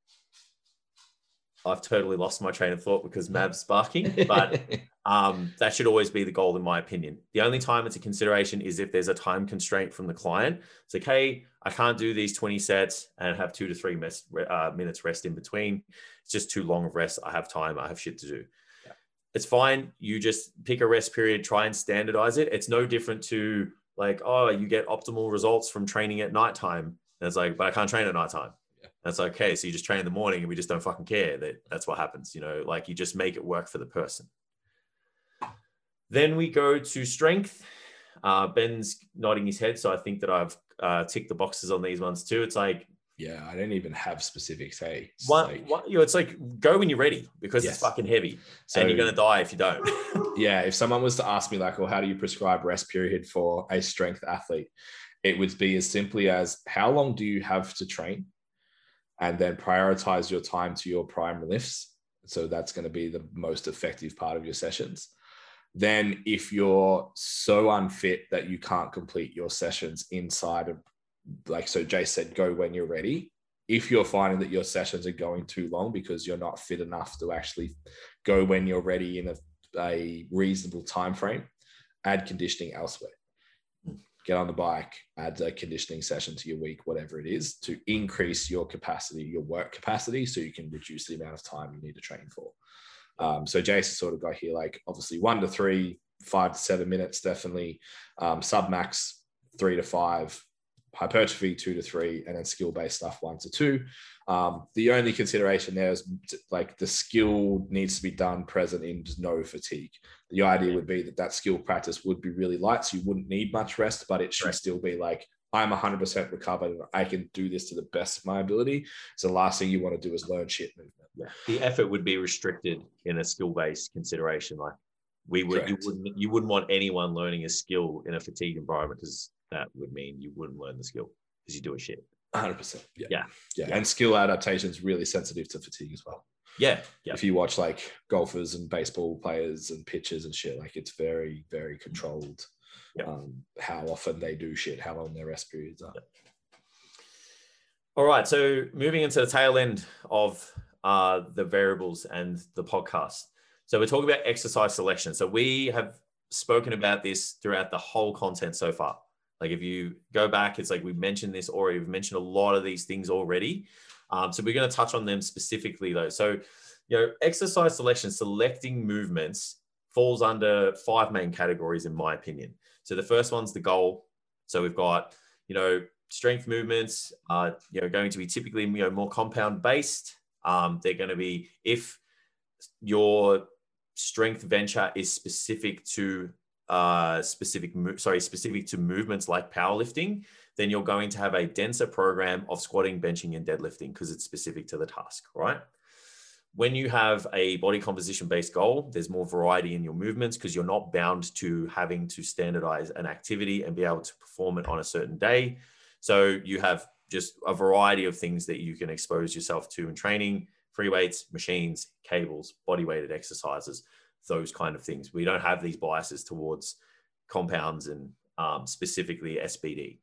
[SPEAKER 3] I've totally lost my train of thought because Mav's sparking, but that should always be the goal in my opinion. The only time it's a consideration is if there's a time constraint from the client. It's like, hey, I can't do these 20 sets and have 2 to 3 minutes rest in between. It's just too long of rest. I have time. I have shit to do. Yeah. It's fine. You just pick a rest period, try and standardize it. It's no different to like, oh, you get optimal results from training at nighttime. And it's like, but I can't train at nighttime. That's okay. So you just train in the morning and we just don't fucking care. That's what happens. Like you just make it work for the person. Then we go to strength. Ben's nodding his head. So I think that I've ticked the boxes on these ones too. It's like,
[SPEAKER 2] yeah, I don't even have specifics. Hey,
[SPEAKER 3] it's like go when you're ready because it's fucking heavy and you're going to die if you don't.
[SPEAKER 2] Yeah. If someone was to ask me like, well, how do you prescribe rest period for a strength athlete? It would be as simply as how long do you have to train? And then prioritize your time to your prime lifts. So that's going to be the most effective part of your sessions. Then if you're so unfit that you can't complete your sessions inside of, like, so Jay said, go when you're ready. If you're finding that your sessions are going too long because you're not fit enough to actually go when you're ready in a reasonable time frame, add conditioning elsewhere. Get on the bike, add a conditioning session to your week, whatever it is, to increase your capacity, your work capacity, so you can reduce the amount of time you need to train for. So Jason sort of got here, like obviously 1 to 3, 5 to 7 minutes, definitely. Submax 3 to 5, hypertrophy 2 to 3, and then skill-based stuff 1 to 2. The only consideration there is like the skill needs to be done present in no fatigue. The idea would be that skill practice would be really light, so you wouldn't need much rest, but it should still be like, I'm 100% recovered and I can do this to the best of my ability. So the last thing you want to do is learn shit movement.
[SPEAKER 3] Yeah. The effort would be restricted in a skill-based consideration. Like you wouldn't want anyone learning a skill in a fatigue environment because that would mean you wouldn't learn the skill because you're doing shit.
[SPEAKER 2] 100%.
[SPEAKER 3] Yeah.
[SPEAKER 2] And skill adaptation is really sensitive to fatigue as well.
[SPEAKER 3] Yeah.
[SPEAKER 2] If you watch like golfers and baseball players and pitchers and shit, like it's very, very controlled. How often they do shit, how long their rest periods are.
[SPEAKER 3] All right. So moving into the tail end of the variables and the podcast. So we're talking about exercise selection. So we have spoken about this throughout the whole content so far. Like if you go back, it's like we've mentioned this already. We've mentioned a lot of these things already. So we're going to touch on them specifically though. So, exercise selection, selecting movements falls under 5 main categories in my opinion. So the first one's the goal. So we've got, strength movements are, going to be typically, more compound based. They're going to be, if your strength venture is specific to specific to movements like powerlifting, then you're going to have a denser program of squatting, benching, and deadlifting because it's specific to the task, right? When you have a body composition based goal, there's more variety in your movements because you're not bound to having to standardize an activity and be able to perform it on a certain day. So you have just a variety of things that you can expose yourself to in training: free weights, machines, cables, body weighted exercises, those kind of things. We don't have these biases towards compounds and specifically SBD.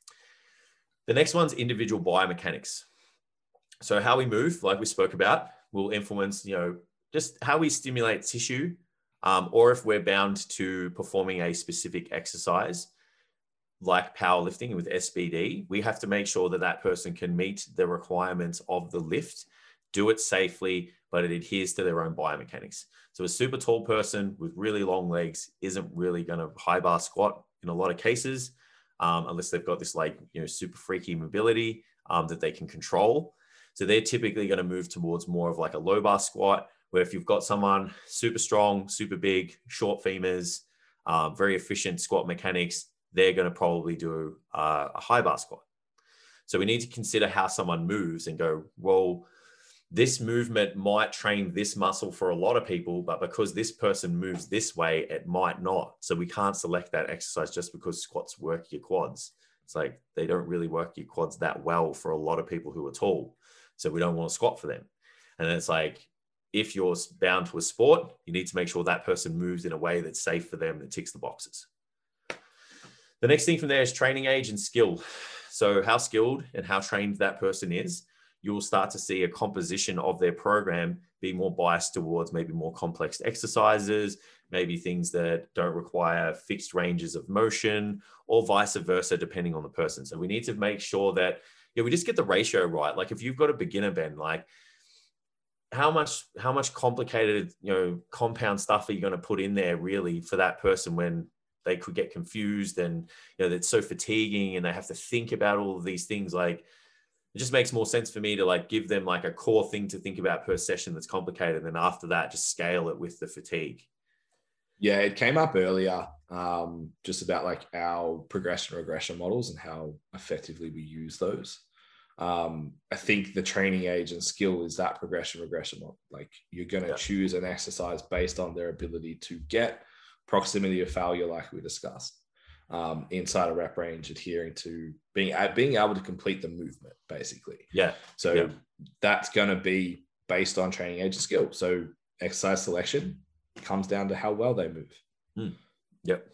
[SPEAKER 3] The next one's individual biomechanics. So how we move, like we spoke about, will influence, just how we stimulate tissue, or if we're bound to performing a specific exercise like powerlifting with SBD, we have to make sure that that person can meet the requirements of the lift, do it safely, but it adheres to their own biomechanics. So a super tall person with really long legs isn't really going to high bar squat in a lot of cases, unless they've got this super freaky mobility that they can control. So they're typically going to move towards more of like a low bar squat, where if you've got someone super strong, super big, short femurs, very efficient squat mechanics, they're going to probably do a high bar squat. So we need to consider how someone moves and go, well, this movement might train this muscle for a lot of people, but because this person moves this way, it might not. So we can't select that exercise just because squats work your quads. It's like they don't really work your quads that well for a lot of people who are tall. So we don't want to squat for them. And then it's like, if you're bound to a sport, you need to make sure that person moves in a way that's safe for them, that ticks the boxes. The next thing from there is training age and skill. So how skilled and how trained that person is, you will start to see a composition of their program be more biased towards maybe more complex exercises, maybe things that don't require fixed ranges of motion, or vice versa, depending on the person. So we need to make sure that we just get the ratio right. Like if you've got a beginner, Ben, like how much complicated, compound stuff are you going to put in there really for that person when they could get confused and, it's so fatiguing and they have to think about all of these things. Like it just makes more sense for me to like give them like a core thing to think about per session that's complicated. And then after that, just scale it with the fatigue.
[SPEAKER 2] Yeah, it came up earlier, just about like our progression regression models and how effectively we use those. I think the training age and skill is that progression regression model. Like you're going to choose an exercise based on their ability to get proximity of failure, like we discussed, inside a rep range, adhering to being able to complete the movement, basically.
[SPEAKER 3] Yeah.
[SPEAKER 2] So that's going to be based on training age and skill. So exercise selection comes down to how well they move.
[SPEAKER 3] Yep.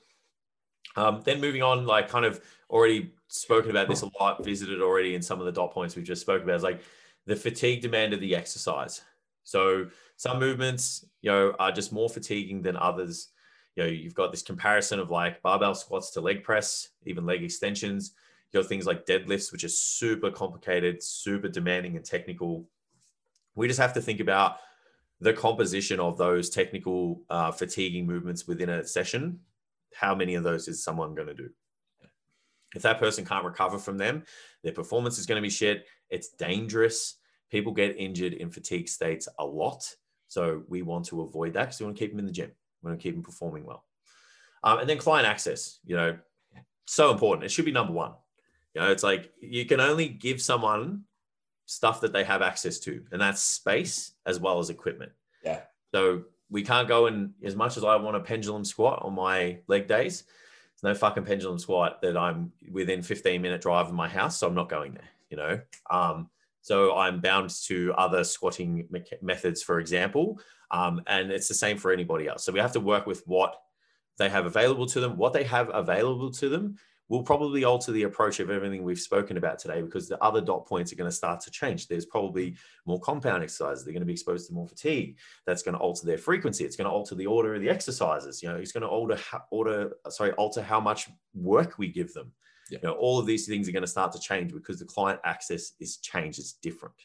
[SPEAKER 3] Then moving on, like kind of already spoken about this a lot, visited already in some of the dot points we've just spoken about, is like the fatigue demand of the exercise. So some movements, are just more fatiguing than others. You've got this comparison of like barbell squats to leg press, even leg extensions. You got things like deadlifts, which are super complicated, super demanding and technical. We just have to think about the composition of those technical fatiguing movements within a session. How many of those is someone going to do? If that person can't recover from them, their performance is going to be shit. It's dangerous. People get injured in fatigue states a lot. So we want to avoid that because we want to keep them in the gym. We want to keep them performing well. And then client access, so important. It should be number one. It's like you can only give someone stuff that they have access to, and that's space as well as equipment.
[SPEAKER 2] Yeah.
[SPEAKER 3] So we can't go and, as much as I want a pendulum squat on my leg days, there's no fucking pendulum squat that I'm within 15-minute drive of my house. So I'm not going there, So I'm bound to other squatting methods, for example. And it's the same for anybody else. So we have to work with what they have available to them. What they have available to them will probably alter the approach of everything we've spoken about today, because the other dot points are going to start to change. There's probably more compound exercises. They're going to be exposed to more fatigue. That's going to alter their frequency. It's going to alter the order of the exercises. It's going to alter how much work we give them.
[SPEAKER 2] Yeah.
[SPEAKER 3] All of these things are going to start to change because the client access is changed. It's different.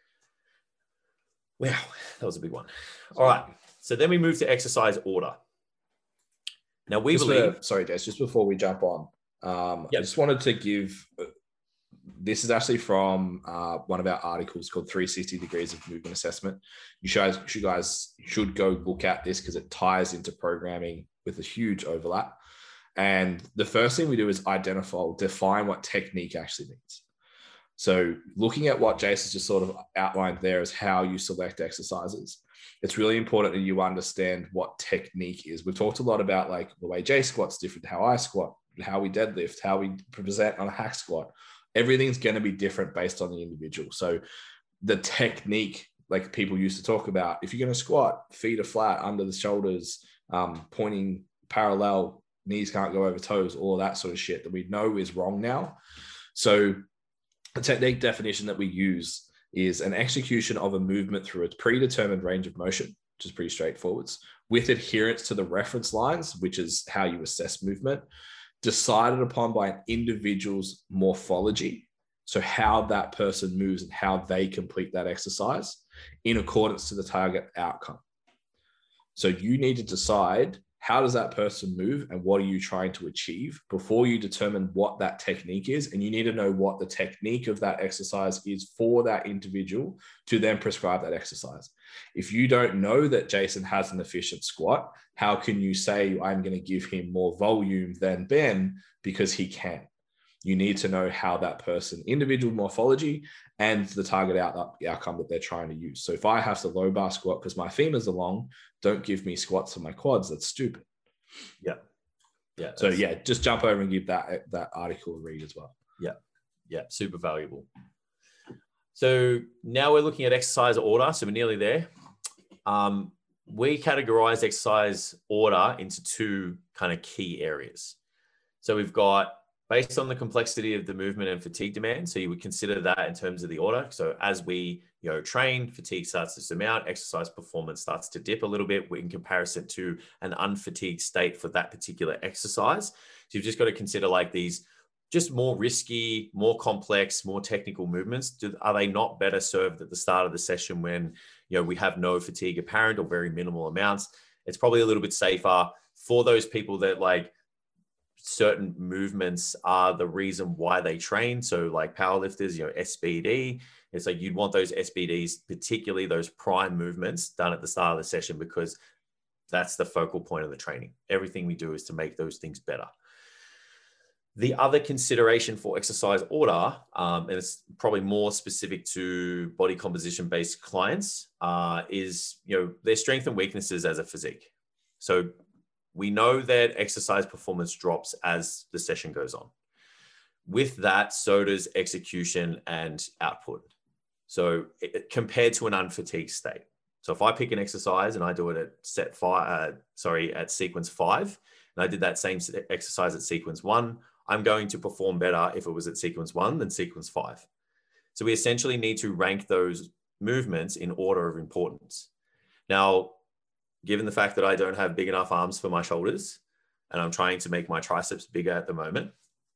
[SPEAKER 3] Wow, that was a big one. All right. So then we move to exercise order. Now we believe...
[SPEAKER 2] Sorry, Des, just before we jump on, I just wanted to give, this is actually from one of our articles called 360 Degrees of Movement Assessment. You guys should go look at this because it ties into programming with a huge overlap. And the first thing we do is define what technique actually means. So looking at what Jason's just sort of outlined there is how you select exercises. It's really important that you understand what technique is. We've talked a lot about like the way Jay squats different to how I squat, how we deadlift, how we present on a hack squat. Everything's going to be different based on the individual. So the technique, like people used to talk about, if you're going to squat, feet are flat under the shoulders, pointing parallel, knees can't go over toes, all that sort of shit that we know is wrong now. So the technique definition that we use is an execution of a movement through a predetermined range of motion, which is pretty straightforward, with adherence to the reference lines, which is how you assess movement, decided upon by an individual's morphology. So how that person moves and how they complete that exercise in accordance to the target outcome. So you need to decide, how does that person move and what are you trying to achieve before you determine what that technique is? And you need to know what the technique of that exercise is for that individual to then prescribe that exercise. If you don't know that Jason has an efficient squat, how can you say I'm going to give him more volume than Ben because he can? You need to know how that person, individual morphology, and the target outcome that they're trying to use. So if I have to low bar squat because my femurs are long, don't give me squats for my quads. That's stupid.
[SPEAKER 3] Yeah. Yeah.
[SPEAKER 2] So yeah, just jump over and give that article a read as well.
[SPEAKER 3] Yeah. Yeah. Super valuable. So now we're looking at exercise order. So we're nearly there. We categorize exercise order into two kind of key areas. So we've got, based on the complexity of the movement and fatigue demand. So you would consider that in terms of the order. So as we train, fatigue starts to zoom out, exercise performance starts to dip a little bit in comparison to an unfatigued state for that particular exercise. So you've just got to consider like these just more risky, more complex, more technical movements. Are they not better served at the start of the session when we have no fatigue apparent or very minimal amounts? It's probably a little bit safer for those people that like certain movements are the reason why they train. So like powerlifters, SBD, it's like you'd want those SBDs, particularly those prime movements, done at the start of the session because that's the focal point of the training. Everything we do is to make those things better. The other consideration for exercise order, and it's probably more specific to body composition-based clients, is their strengths and weaknesses as a physique. So we know that exercise performance drops as the session goes on. With that, so does execution and output. So compared to an unfatigued state. So if I pick an exercise and I do it at sequence 5, and I did that same exercise at sequence 1, I'm going to perform better if it was at sequence 1 than sequence 5. So we essentially need to rank those movements in order of importance. Now, given the fact that I don't have big enough arms for my shoulders and I'm trying to make my triceps bigger at the moment,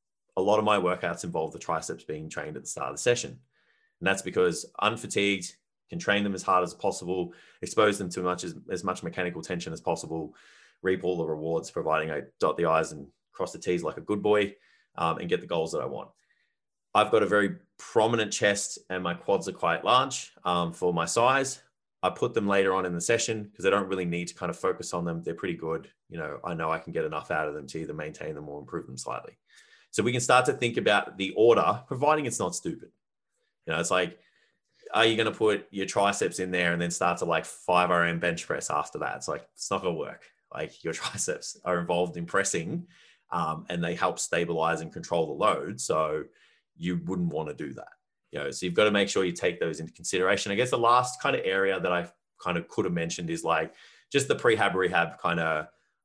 [SPEAKER 3] a lot of my workouts involve the triceps being trained at the start of the session. And that's because unfatigued, can train them as hard as possible, expose them to as much mechanical tension as possible, reap all the rewards, providing I dot the I's and cross the T's like a good boy, and get the goals that I want. I've got a very prominent chest and my quads are quite large for my size. I put them later on in the session because I don't really need to kind of focus on them. They're pretty good. I know I can get enough out of them to either maintain them or improve them slightly. So we can start to think about the order, providing it's not stupid. It's like, are you going to put your triceps in there and then start to like 5 RM bench press after that? It's like, it's not going to work. Like your triceps are involved in pressing and they help stabilize and control the load. So you wouldn't want to do that. So you've got to make sure you take those into consideration. I guess the last kind of area that I kind of could have mentioned is like just the prehab rehab kind of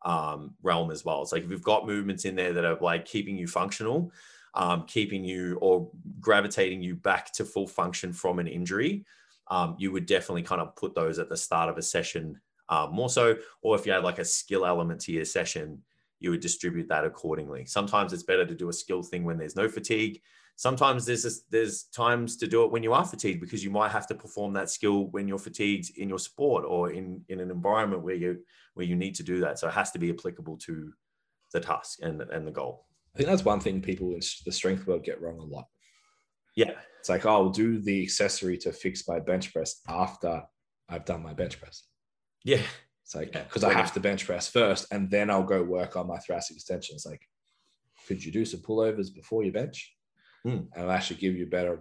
[SPEAKER 3] realm as well. It's like if you've got movements in there that are like keeping you functional, keeping you or gravitating you back to full function from an injury, you would definitely kind of put those at the start of a session more so. Or if you had like a skill element to your session, you would distribute that accordingly. Sometimes it's better to do a skill thing when there's no fatigue. Sometimes there's times to do it when you are fatigued because you might have to perform that skill when you're fatigued in your sport or in an environment where you need to do that. So it has to be applicable to the task and the goal.
[SPEAKER 2] I think that's one thing people in the strength world get wrong a lot.
[SPEAKER 3] Yeah.
[SPEAKER 2] It's like, I'll do the accessory to fix my bench press after I've done my bench press.
[SPEAKER 3] Yeah.
[SPEAKER 2] It's like, because I have to bench press first and then I'll go work on my thoracic extension. It's like, could you do some pullovers before you bench? And it'll actually give you better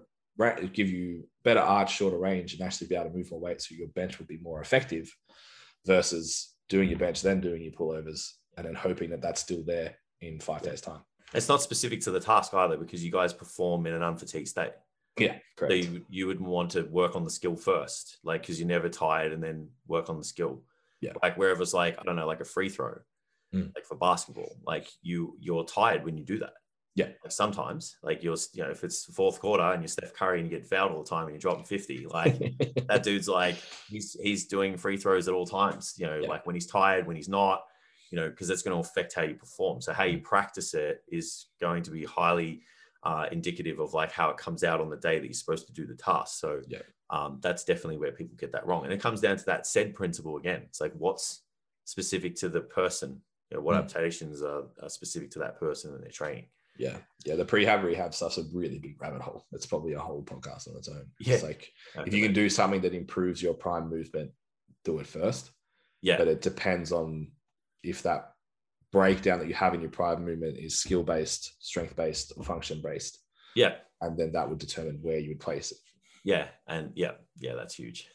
[SPEAKER 2] arch, shorter range, and actually be able to move more weight, so your bench will be more effective versus doing your bench, then doing your pullovers, and then hoping that that's still there in 5 days' time.
[SPEAKER 3] It's not specific to the task either because you guys perform in an unfatigued state.
[SPEAKER 2] Yeah, correct.
[SPEAKER 3] So you would want to work on the skill first, like because you're never tired, and then work on the skill.
[SPEAKER 2] Yeah.
[SPEAKER 3] Like wherever it's like, I don't know, like a free throw. Like for basketball, like you're tired when you do that.
[SPEAKER 2] Yeah.
[SPEAKER 3] Like sometimes, like if it's the fourth quarter and you're Steph Curry and you get fouled all the time and you're dropping 50, like that dude's like, he's doing free throws at all times, like when he's tired, when he's not, because that's going to affect how you perform. So how you practice it is going to be highly indicative of like how it comes out on the day that you're supposed to do the task. So that's definitely where people get that wrong. And it comes down to that SAID principle again. It's like, what's specific to the person? What adaptations are specific to that person and their training?
[SPEAKER 2] Yeah. The rehab stuff's a really big rabbit hole. It's probably a whole podcast on its own.
[SPEAKER 3] Yeah.
[SPEAKER 2] It's like, if you can do something that improves your prime movement, do it first.
[SPEAKER 3] Yeah.
[SPEAKER 2] But it depends on if that breakdown that you have in your prime movement is skill-based, strength-based, or function-based.
[SPEAKER 3] Yeah.
[SPEAKER 2] And then that would determine where you would place it.
[SPEAKER 3] Yeah. And that's huge.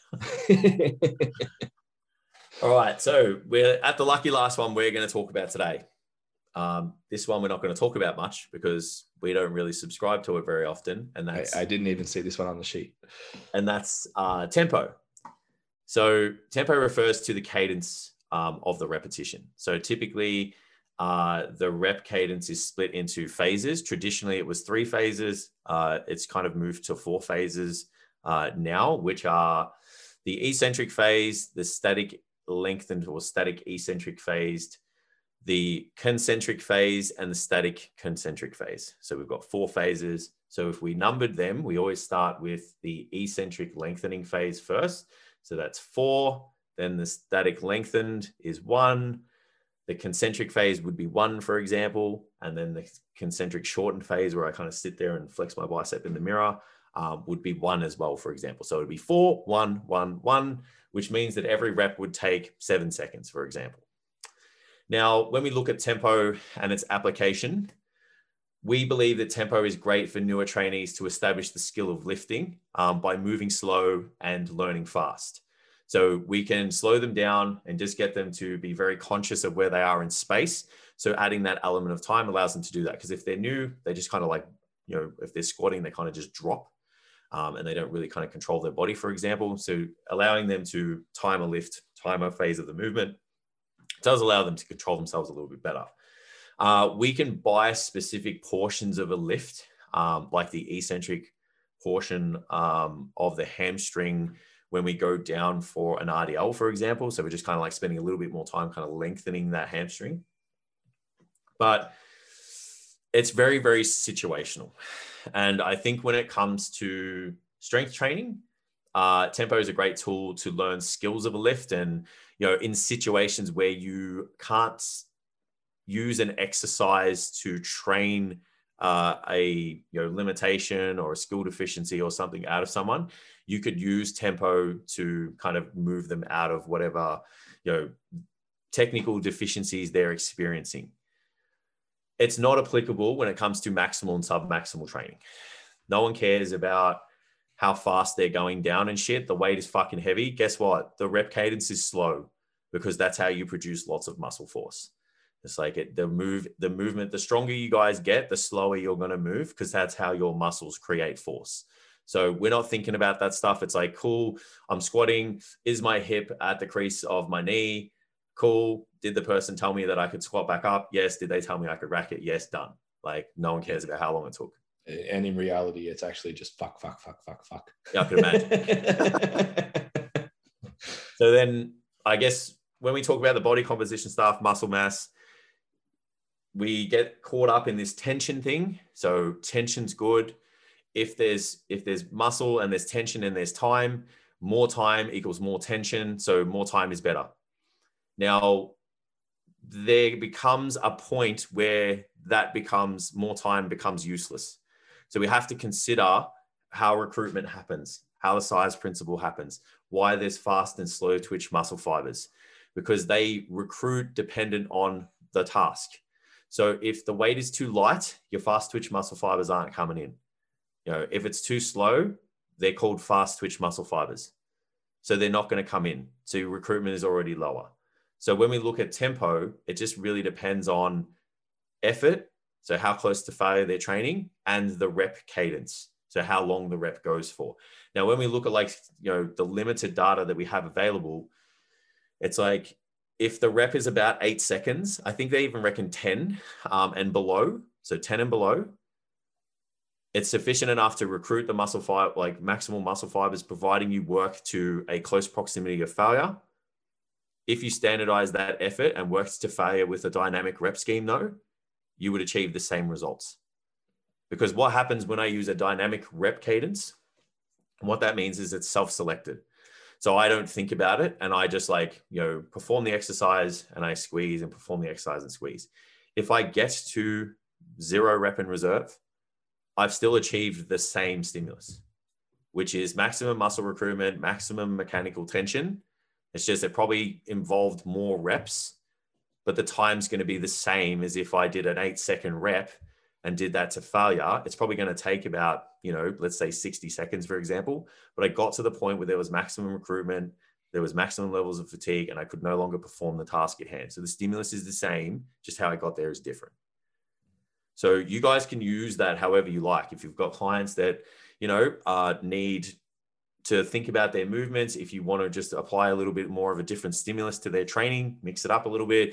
[SPEAKER 3] All right. So we're at the lucky last one we're going to talk about today. This one we're not going to talk about much because we don't really subscribe to it very often. And that's
[SPEAKER 2] I didn't even see this one on the sheet.
[SPEAKER 3] And that's tempo. So tempo refers to the cadence of the repetition. So typically the rep cadence is split into phases. Traditionally, it was 3 phases. It's kind of moved to 4 phases now, which are the eccentric phase, the static lengthened or static eccentric phased, the concentric phase, and the static concentric phase. So we've got 4 phases. So if we numbered them, we always start with the eccentric lengthening phase first. So that's 4. Then the static lengthened is 1. The concentric phase would be 1, for example. And then the concentric shortened phase, where I kind of sit there and flex my bicep in the mirror, would be 1 as well, for example. So it would be 4, 1, 1, 1, which means that every rep would take 7 seconds, for example. Now, when we look at tempo and its application, we believe that tempo is great for newer trainees to establish the skill of lifting by moving slow and learning fast. So we can slow them down and just get them to be very conscious of where they are in space. So adding that element of time allows them to do that. Because if they're new, they just kind of like, if they're squatting, they kind of just drop and they don't really kind of control their body, for example. So allowing them to time a lift, time a phase of the movement does allow them to control themselves a little bit better. We can buy specific portions of a lift, like the eccentric portion of the hamstring when we go down for an RDL, for example. So we're just kind of like spending a little bit more time kind of lengthening that hamstring. But it's very, very situational. And I think when it comes to strength training, tempo is a great tool to learn skills of a lift. And, in situations where you can't use an exercise to train a limitation or a skill deficiency or something out of someone, you could use tempo to kind of move them out of whatever technical deficiencies they're experiencing. It's not applicable when it comes to maximal and sub-maximal training. No one cares about how fast they're going down and shit. The weight is fucking heavy. Guess what? The rep cadence is slow because that's how you produce lots of muscle force. It's like the movement, the stronger you guys get, the slower you're going to move because that's how your muscles create force. So we're not thinking about that stuff. It's like, cool, I'm squatting. Is my hip at the crease of my knee? Cool. Did the person tell me that I could squat back up? Yes. Did they tell me I could rack it? Yes. Done. Like no one cares about how long it took.
[SPEAKER 2] And in reality, it's actually just fuck.
[SPEAKER 3] Yeah, I could imagine. So then I guess when we talk about the body composition stuff, muscle mass, we get caught up in this tension thing. So tension's good. If there's muscle and there's tension and there's time, more time equals more tension. So more time is better. Now, there becomes a point where that becomes more time becomes useless. So we have to consider how recruitment happens, how the size principle happens, why there's fast and slow twitch muscle fibers, because they recruit dependent on the task. So if the weight is too light, your fast twitch muscle fibers aren't coming in. If it's too slow, they're called fast twitch muscle fibers. So they're not going to come in. So your recruitment is already lower. So when we look at tempo, it just really depends on effort. So how close to failure they're training and the rep cadence. So how long the rep goes for. Now, when we look at the limited data that we have available, it's like if the rep is about 8 seconds, I think they even reckon 10 and below. So 10 and below, it's sufficient enough to recruit the muscle fiber, like maximal muscle fibers, providing you work to a close proximity of failure. If you standardize that effort and works to failure with a dynamic rep scheme, though, you would achieve the same results. Because what happens when I use a dynamic rep cadence, what that means is it's self-selected. So I don't think about it, and I just perform the exercise and I squeeze and perform the exercise and squeeze. If I get to 0 rep in reserve, I've still achieved the same stimulus, which is maximum muscle recruitment, maximum mechanical tension. It's just it probably involved more reps, but the time's going to be the same as if I did an 8-second rep and did that to failure. It's probably going to take about, let's say 60 seconds, for example. But I got to the point where there was maximum recruitment, there was maximum levels of fatigue, and I could no longer perform the task at hand. So the stimulus is the same, just how I got there is different. So you guys can use that however you like. If you've got clients that, need to think about their movements, if you want to just apply a little bit more of a different stimulus to their training, mix it up a little bit.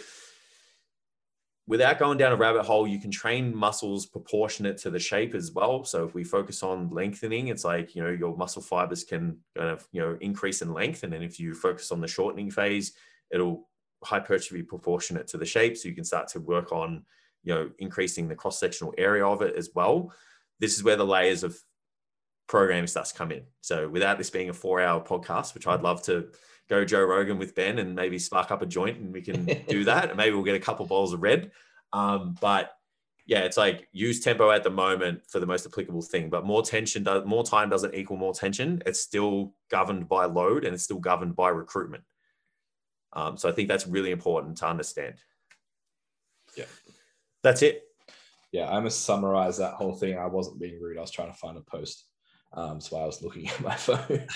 [SPEAKER 3] Without going down a rabbit hole, you can train muscles proportionate to the shape as well. So if we focus on lengthening, it's like, your muscle fibers can kind of, increase in length. And then if you focus on the shortening phase, it'll hypertrophy proportionate to the shape. So you can start to work on, increasing the cross-sectional area of it as well. This is where the layers of programming starts to come in. So without this being a 4-hour podcast, which I'd love to go Joe Rogan with Ben and maybe spark up a joint and we can do that. And maybe we'll get a couple bowls of red. But yeah, it's like use tempo at the moment for the most applicable thing, but more time doesn't equal more tension. It's still governed by load and it's still governed by recruitment. So I think that's really important to understand.
[SPEAKER 2] Yeah.
[SPEAKER 3] That's it.
[SPEAKER 2] Yeah, I must summarize that whole thing. I wasn't being rude. I was trying to find a post. So I was looking at my phone.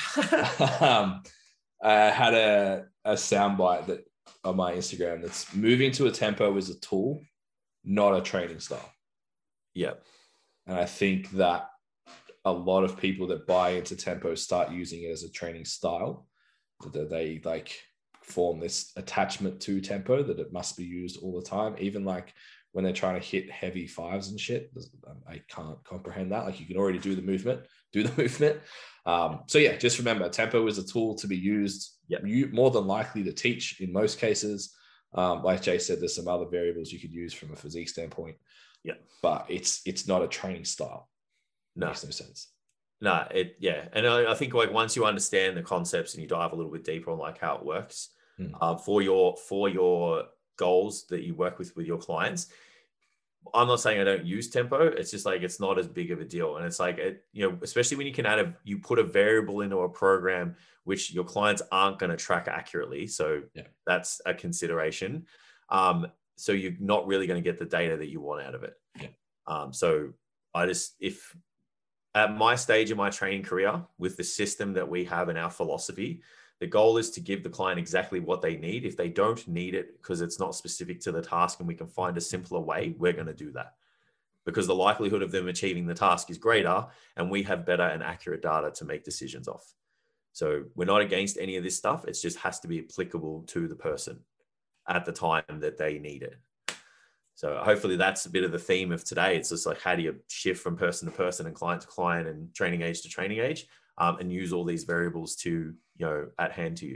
[SPEAKER 2] I had a soundbite that on my Instagram that's moving to a tempo is a tool, not a training style.
[SPEAKER 3] Yeah.
[SPEAKER 2] And I think that a lot of people that buy into tempo start using it as a training style, that they form this attachment to tempo that it must be used all the time. Even when they're trying to hit heavy fives and shit, I can't comprehend that. You can already do the movement. So yeah, just remember, tempo is a tool to be used.
[SPEAKER 3] Yep.
[SPEAKER 2] You more than likely to teach in most cases. Like Jay said, there's some other variables you could use from a physique standpoint.
[SPEAKER 3] Yeah,
[SPEAKER 2] but it's not a training style.
[SPEAKER 3] No,
[SPEAKER 2] makes no sense.
[SPEAKER 3] No, and I think once you understand the concepts and you dive a little bit deeper on how it works, for your goals that you work with your clients. I'm not saying I don't use tempo. It's just it's not as big of a deal. And it's especially when you can you put a variable into a program, which your clients aren't going to track accurately. So that's a consideration. So you're not really going to get the data that you want out of it.
[SPEAKER 2] Yeah.
[SPEAKER 3] So if at my stage in my training career with the system that we have in our philosophy, the goal is to give the client exactly what they need. If they don't need it because it's not specific to the task and we can find a simpler way, we're going to do that because the likelihood of them achieving the task is greater and we have better and accurate data to make decisions off. So we're not against any of this stuff. It just has to be applicable to the person at the time that they need it. So hopefully that's a bit of the theme of today. It's just how do you shift from person to person and client to client and training age to training age, and use all these variables to, at hand to you.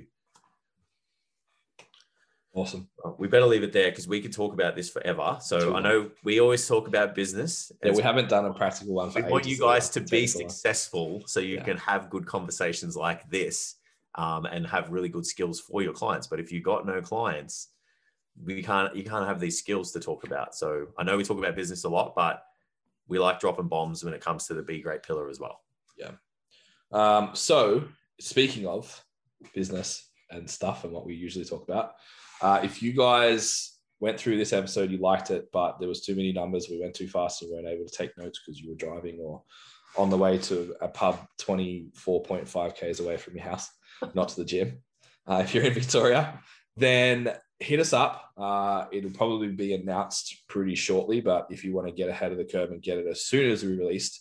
[SPEAKER 2] Awesome.
[SPEAKER 3] We better leave it there because we could talk about this forever. So I know we always talk about business.
[SPEAKER 2] Yeah, we haven't done a practical one for ages.
[SPEAKER 3] We want you guys to be successful so you can have good conversations like this, and have really good skills for your clients. But if you've got no clients, you can't have these skills to talk about. So I know we talk about business a lot, but we like dropping bombs when it comes to the Be Great pillar as well.
[SPEAKER 2] Yeah. So speaking of business and stuff and what we usually talk about, if you guys went through this episode, you liked it, but there was too many numbers, we went too fast and you weren't able to take notes because you were driving or on the way to a pub 24.5 Ks away from your house, not to the gym. If you're in Victoria, then hit us up. It'll probably be announced pretty shortly, but if you want to get ahead of the curve and get it as soon as we released,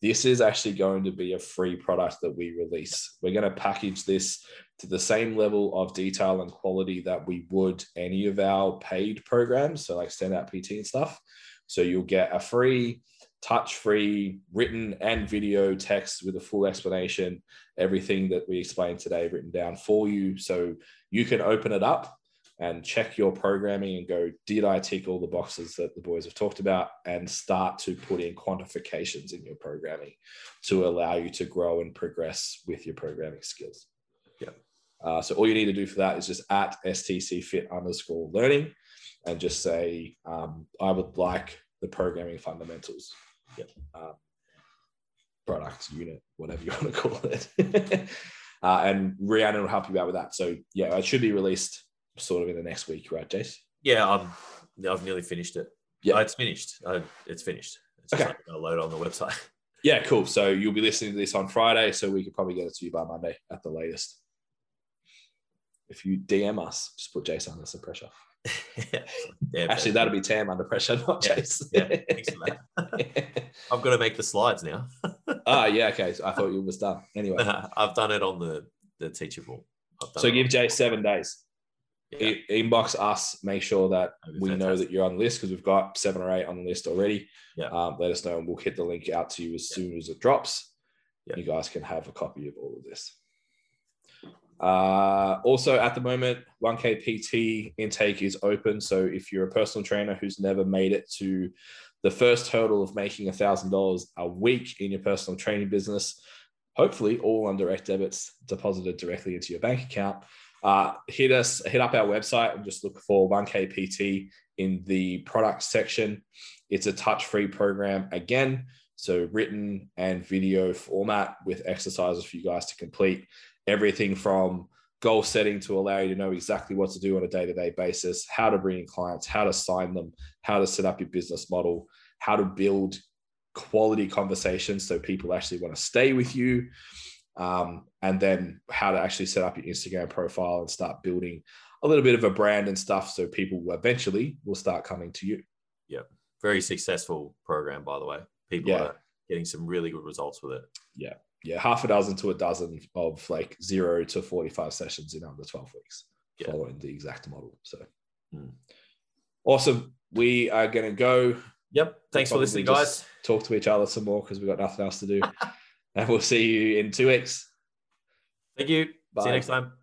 [SPEAKER 2] this is actually going to be a free product that we release. We're going to package this to the same level of detail and quality that we would any of our paid programs, so like Standout PT and stuff. So you'll get a free, touch-free, written and video text with a full explanation, everything that we explained today written down for you. So you can open it up and check your programming and go, did I tick all the boxes that the boys have talked about, and start to put in quantifications in your programming to allow you to grow and progress with your programming skills.
[SPEAKER 3] Yeah.
[SPEAKER 2] So all you need to do for that is just at @STCFit_learning and just say, I would like the programming fundamentals.
[SPEAKER 3] Yep.
[SPEAKER 2] Product, unit, whatever you want to call it. And Rhiannon will help you out with that. So yeah, it should be released sort of in the next week, right, Jace?
[SPEAKER 3] Yeah, I've nearly finished it.
[SPEAKER 2] Yeah,
[SPEAKER 3] it's finished. It's finished. It's just
[SPEAKER 2] okay.
[SPEAKER 3] I'll load it on the website.
[SPEAKER 2] Yeah, cool. So you'll be listening to this on Friday, so we could probably get it to you by Monday at the latest. If you DM us, just put Jace under some pressure.
[SPEAKER 3] Yeah,
[SPEAKER 2] actually, that'll be Tam under pressure, not Jace.
[SPEAKER 3] Yeah, thanks for that. I've got to make the slides now.
[SPEAKER 2] Yeah, okay. So I thought you was done. Anyway,
[SPEAKER 3] I've done it on the Teachable.
[SPEAKER 2] So give Jace 7 days. Yeah. Inbox us, make sure that we know that you're on the list, because we've got 7 or 8 on the list already.
[SPEAKER 3] Yeah.
[SPEAKER 2] Let us know and we'll hit the link out to you as soon as it drops.
[SPEAKER 3] Yeah.
[SPEAKER 2] You guys can have a copy of all of this. Also at the moment, 1K PT intake is open. So if you're a personal trainer who's never made it to the first hurdle of making $1,000 a week in your personal training business, hopefully all on direct debits deposited directly into your bank account, hit up our website and just look for 1K PT in the product section. It's a touch-free program again, so written and video format with exercises for you guys to complete. Everything from goal setting to allow you to know exactly what to do on a day-to-day basis, how to bring in clients, how to sign them, how to set up your business model, how to build quality conversations so people actually want to stay with you, and then how to actually set up your Instagram profile and start building a little bit of a brand and stuff so people eventually will start coming to you.
[SPEAKER 3] Yeah. Very successful program, by the way. People are getting some really good results with it.
[SPEAKER 2] Yeah. Yeah. Half a dozen to a dozen of like 0 to 45 sessions in under 12 weeks, following the exact model. So awesome. We are going to go.
[SPEAKER 3] Yep. Thanks for listening, guys.
[SPEAKER 2] Talk to each other some more because we've got nothing else to do. And we'll see you in 2 weeks.
[SPEAKER 3] Thank you.
[SPEAKER 2] Bye.
[SPEAKER 3] See you next time.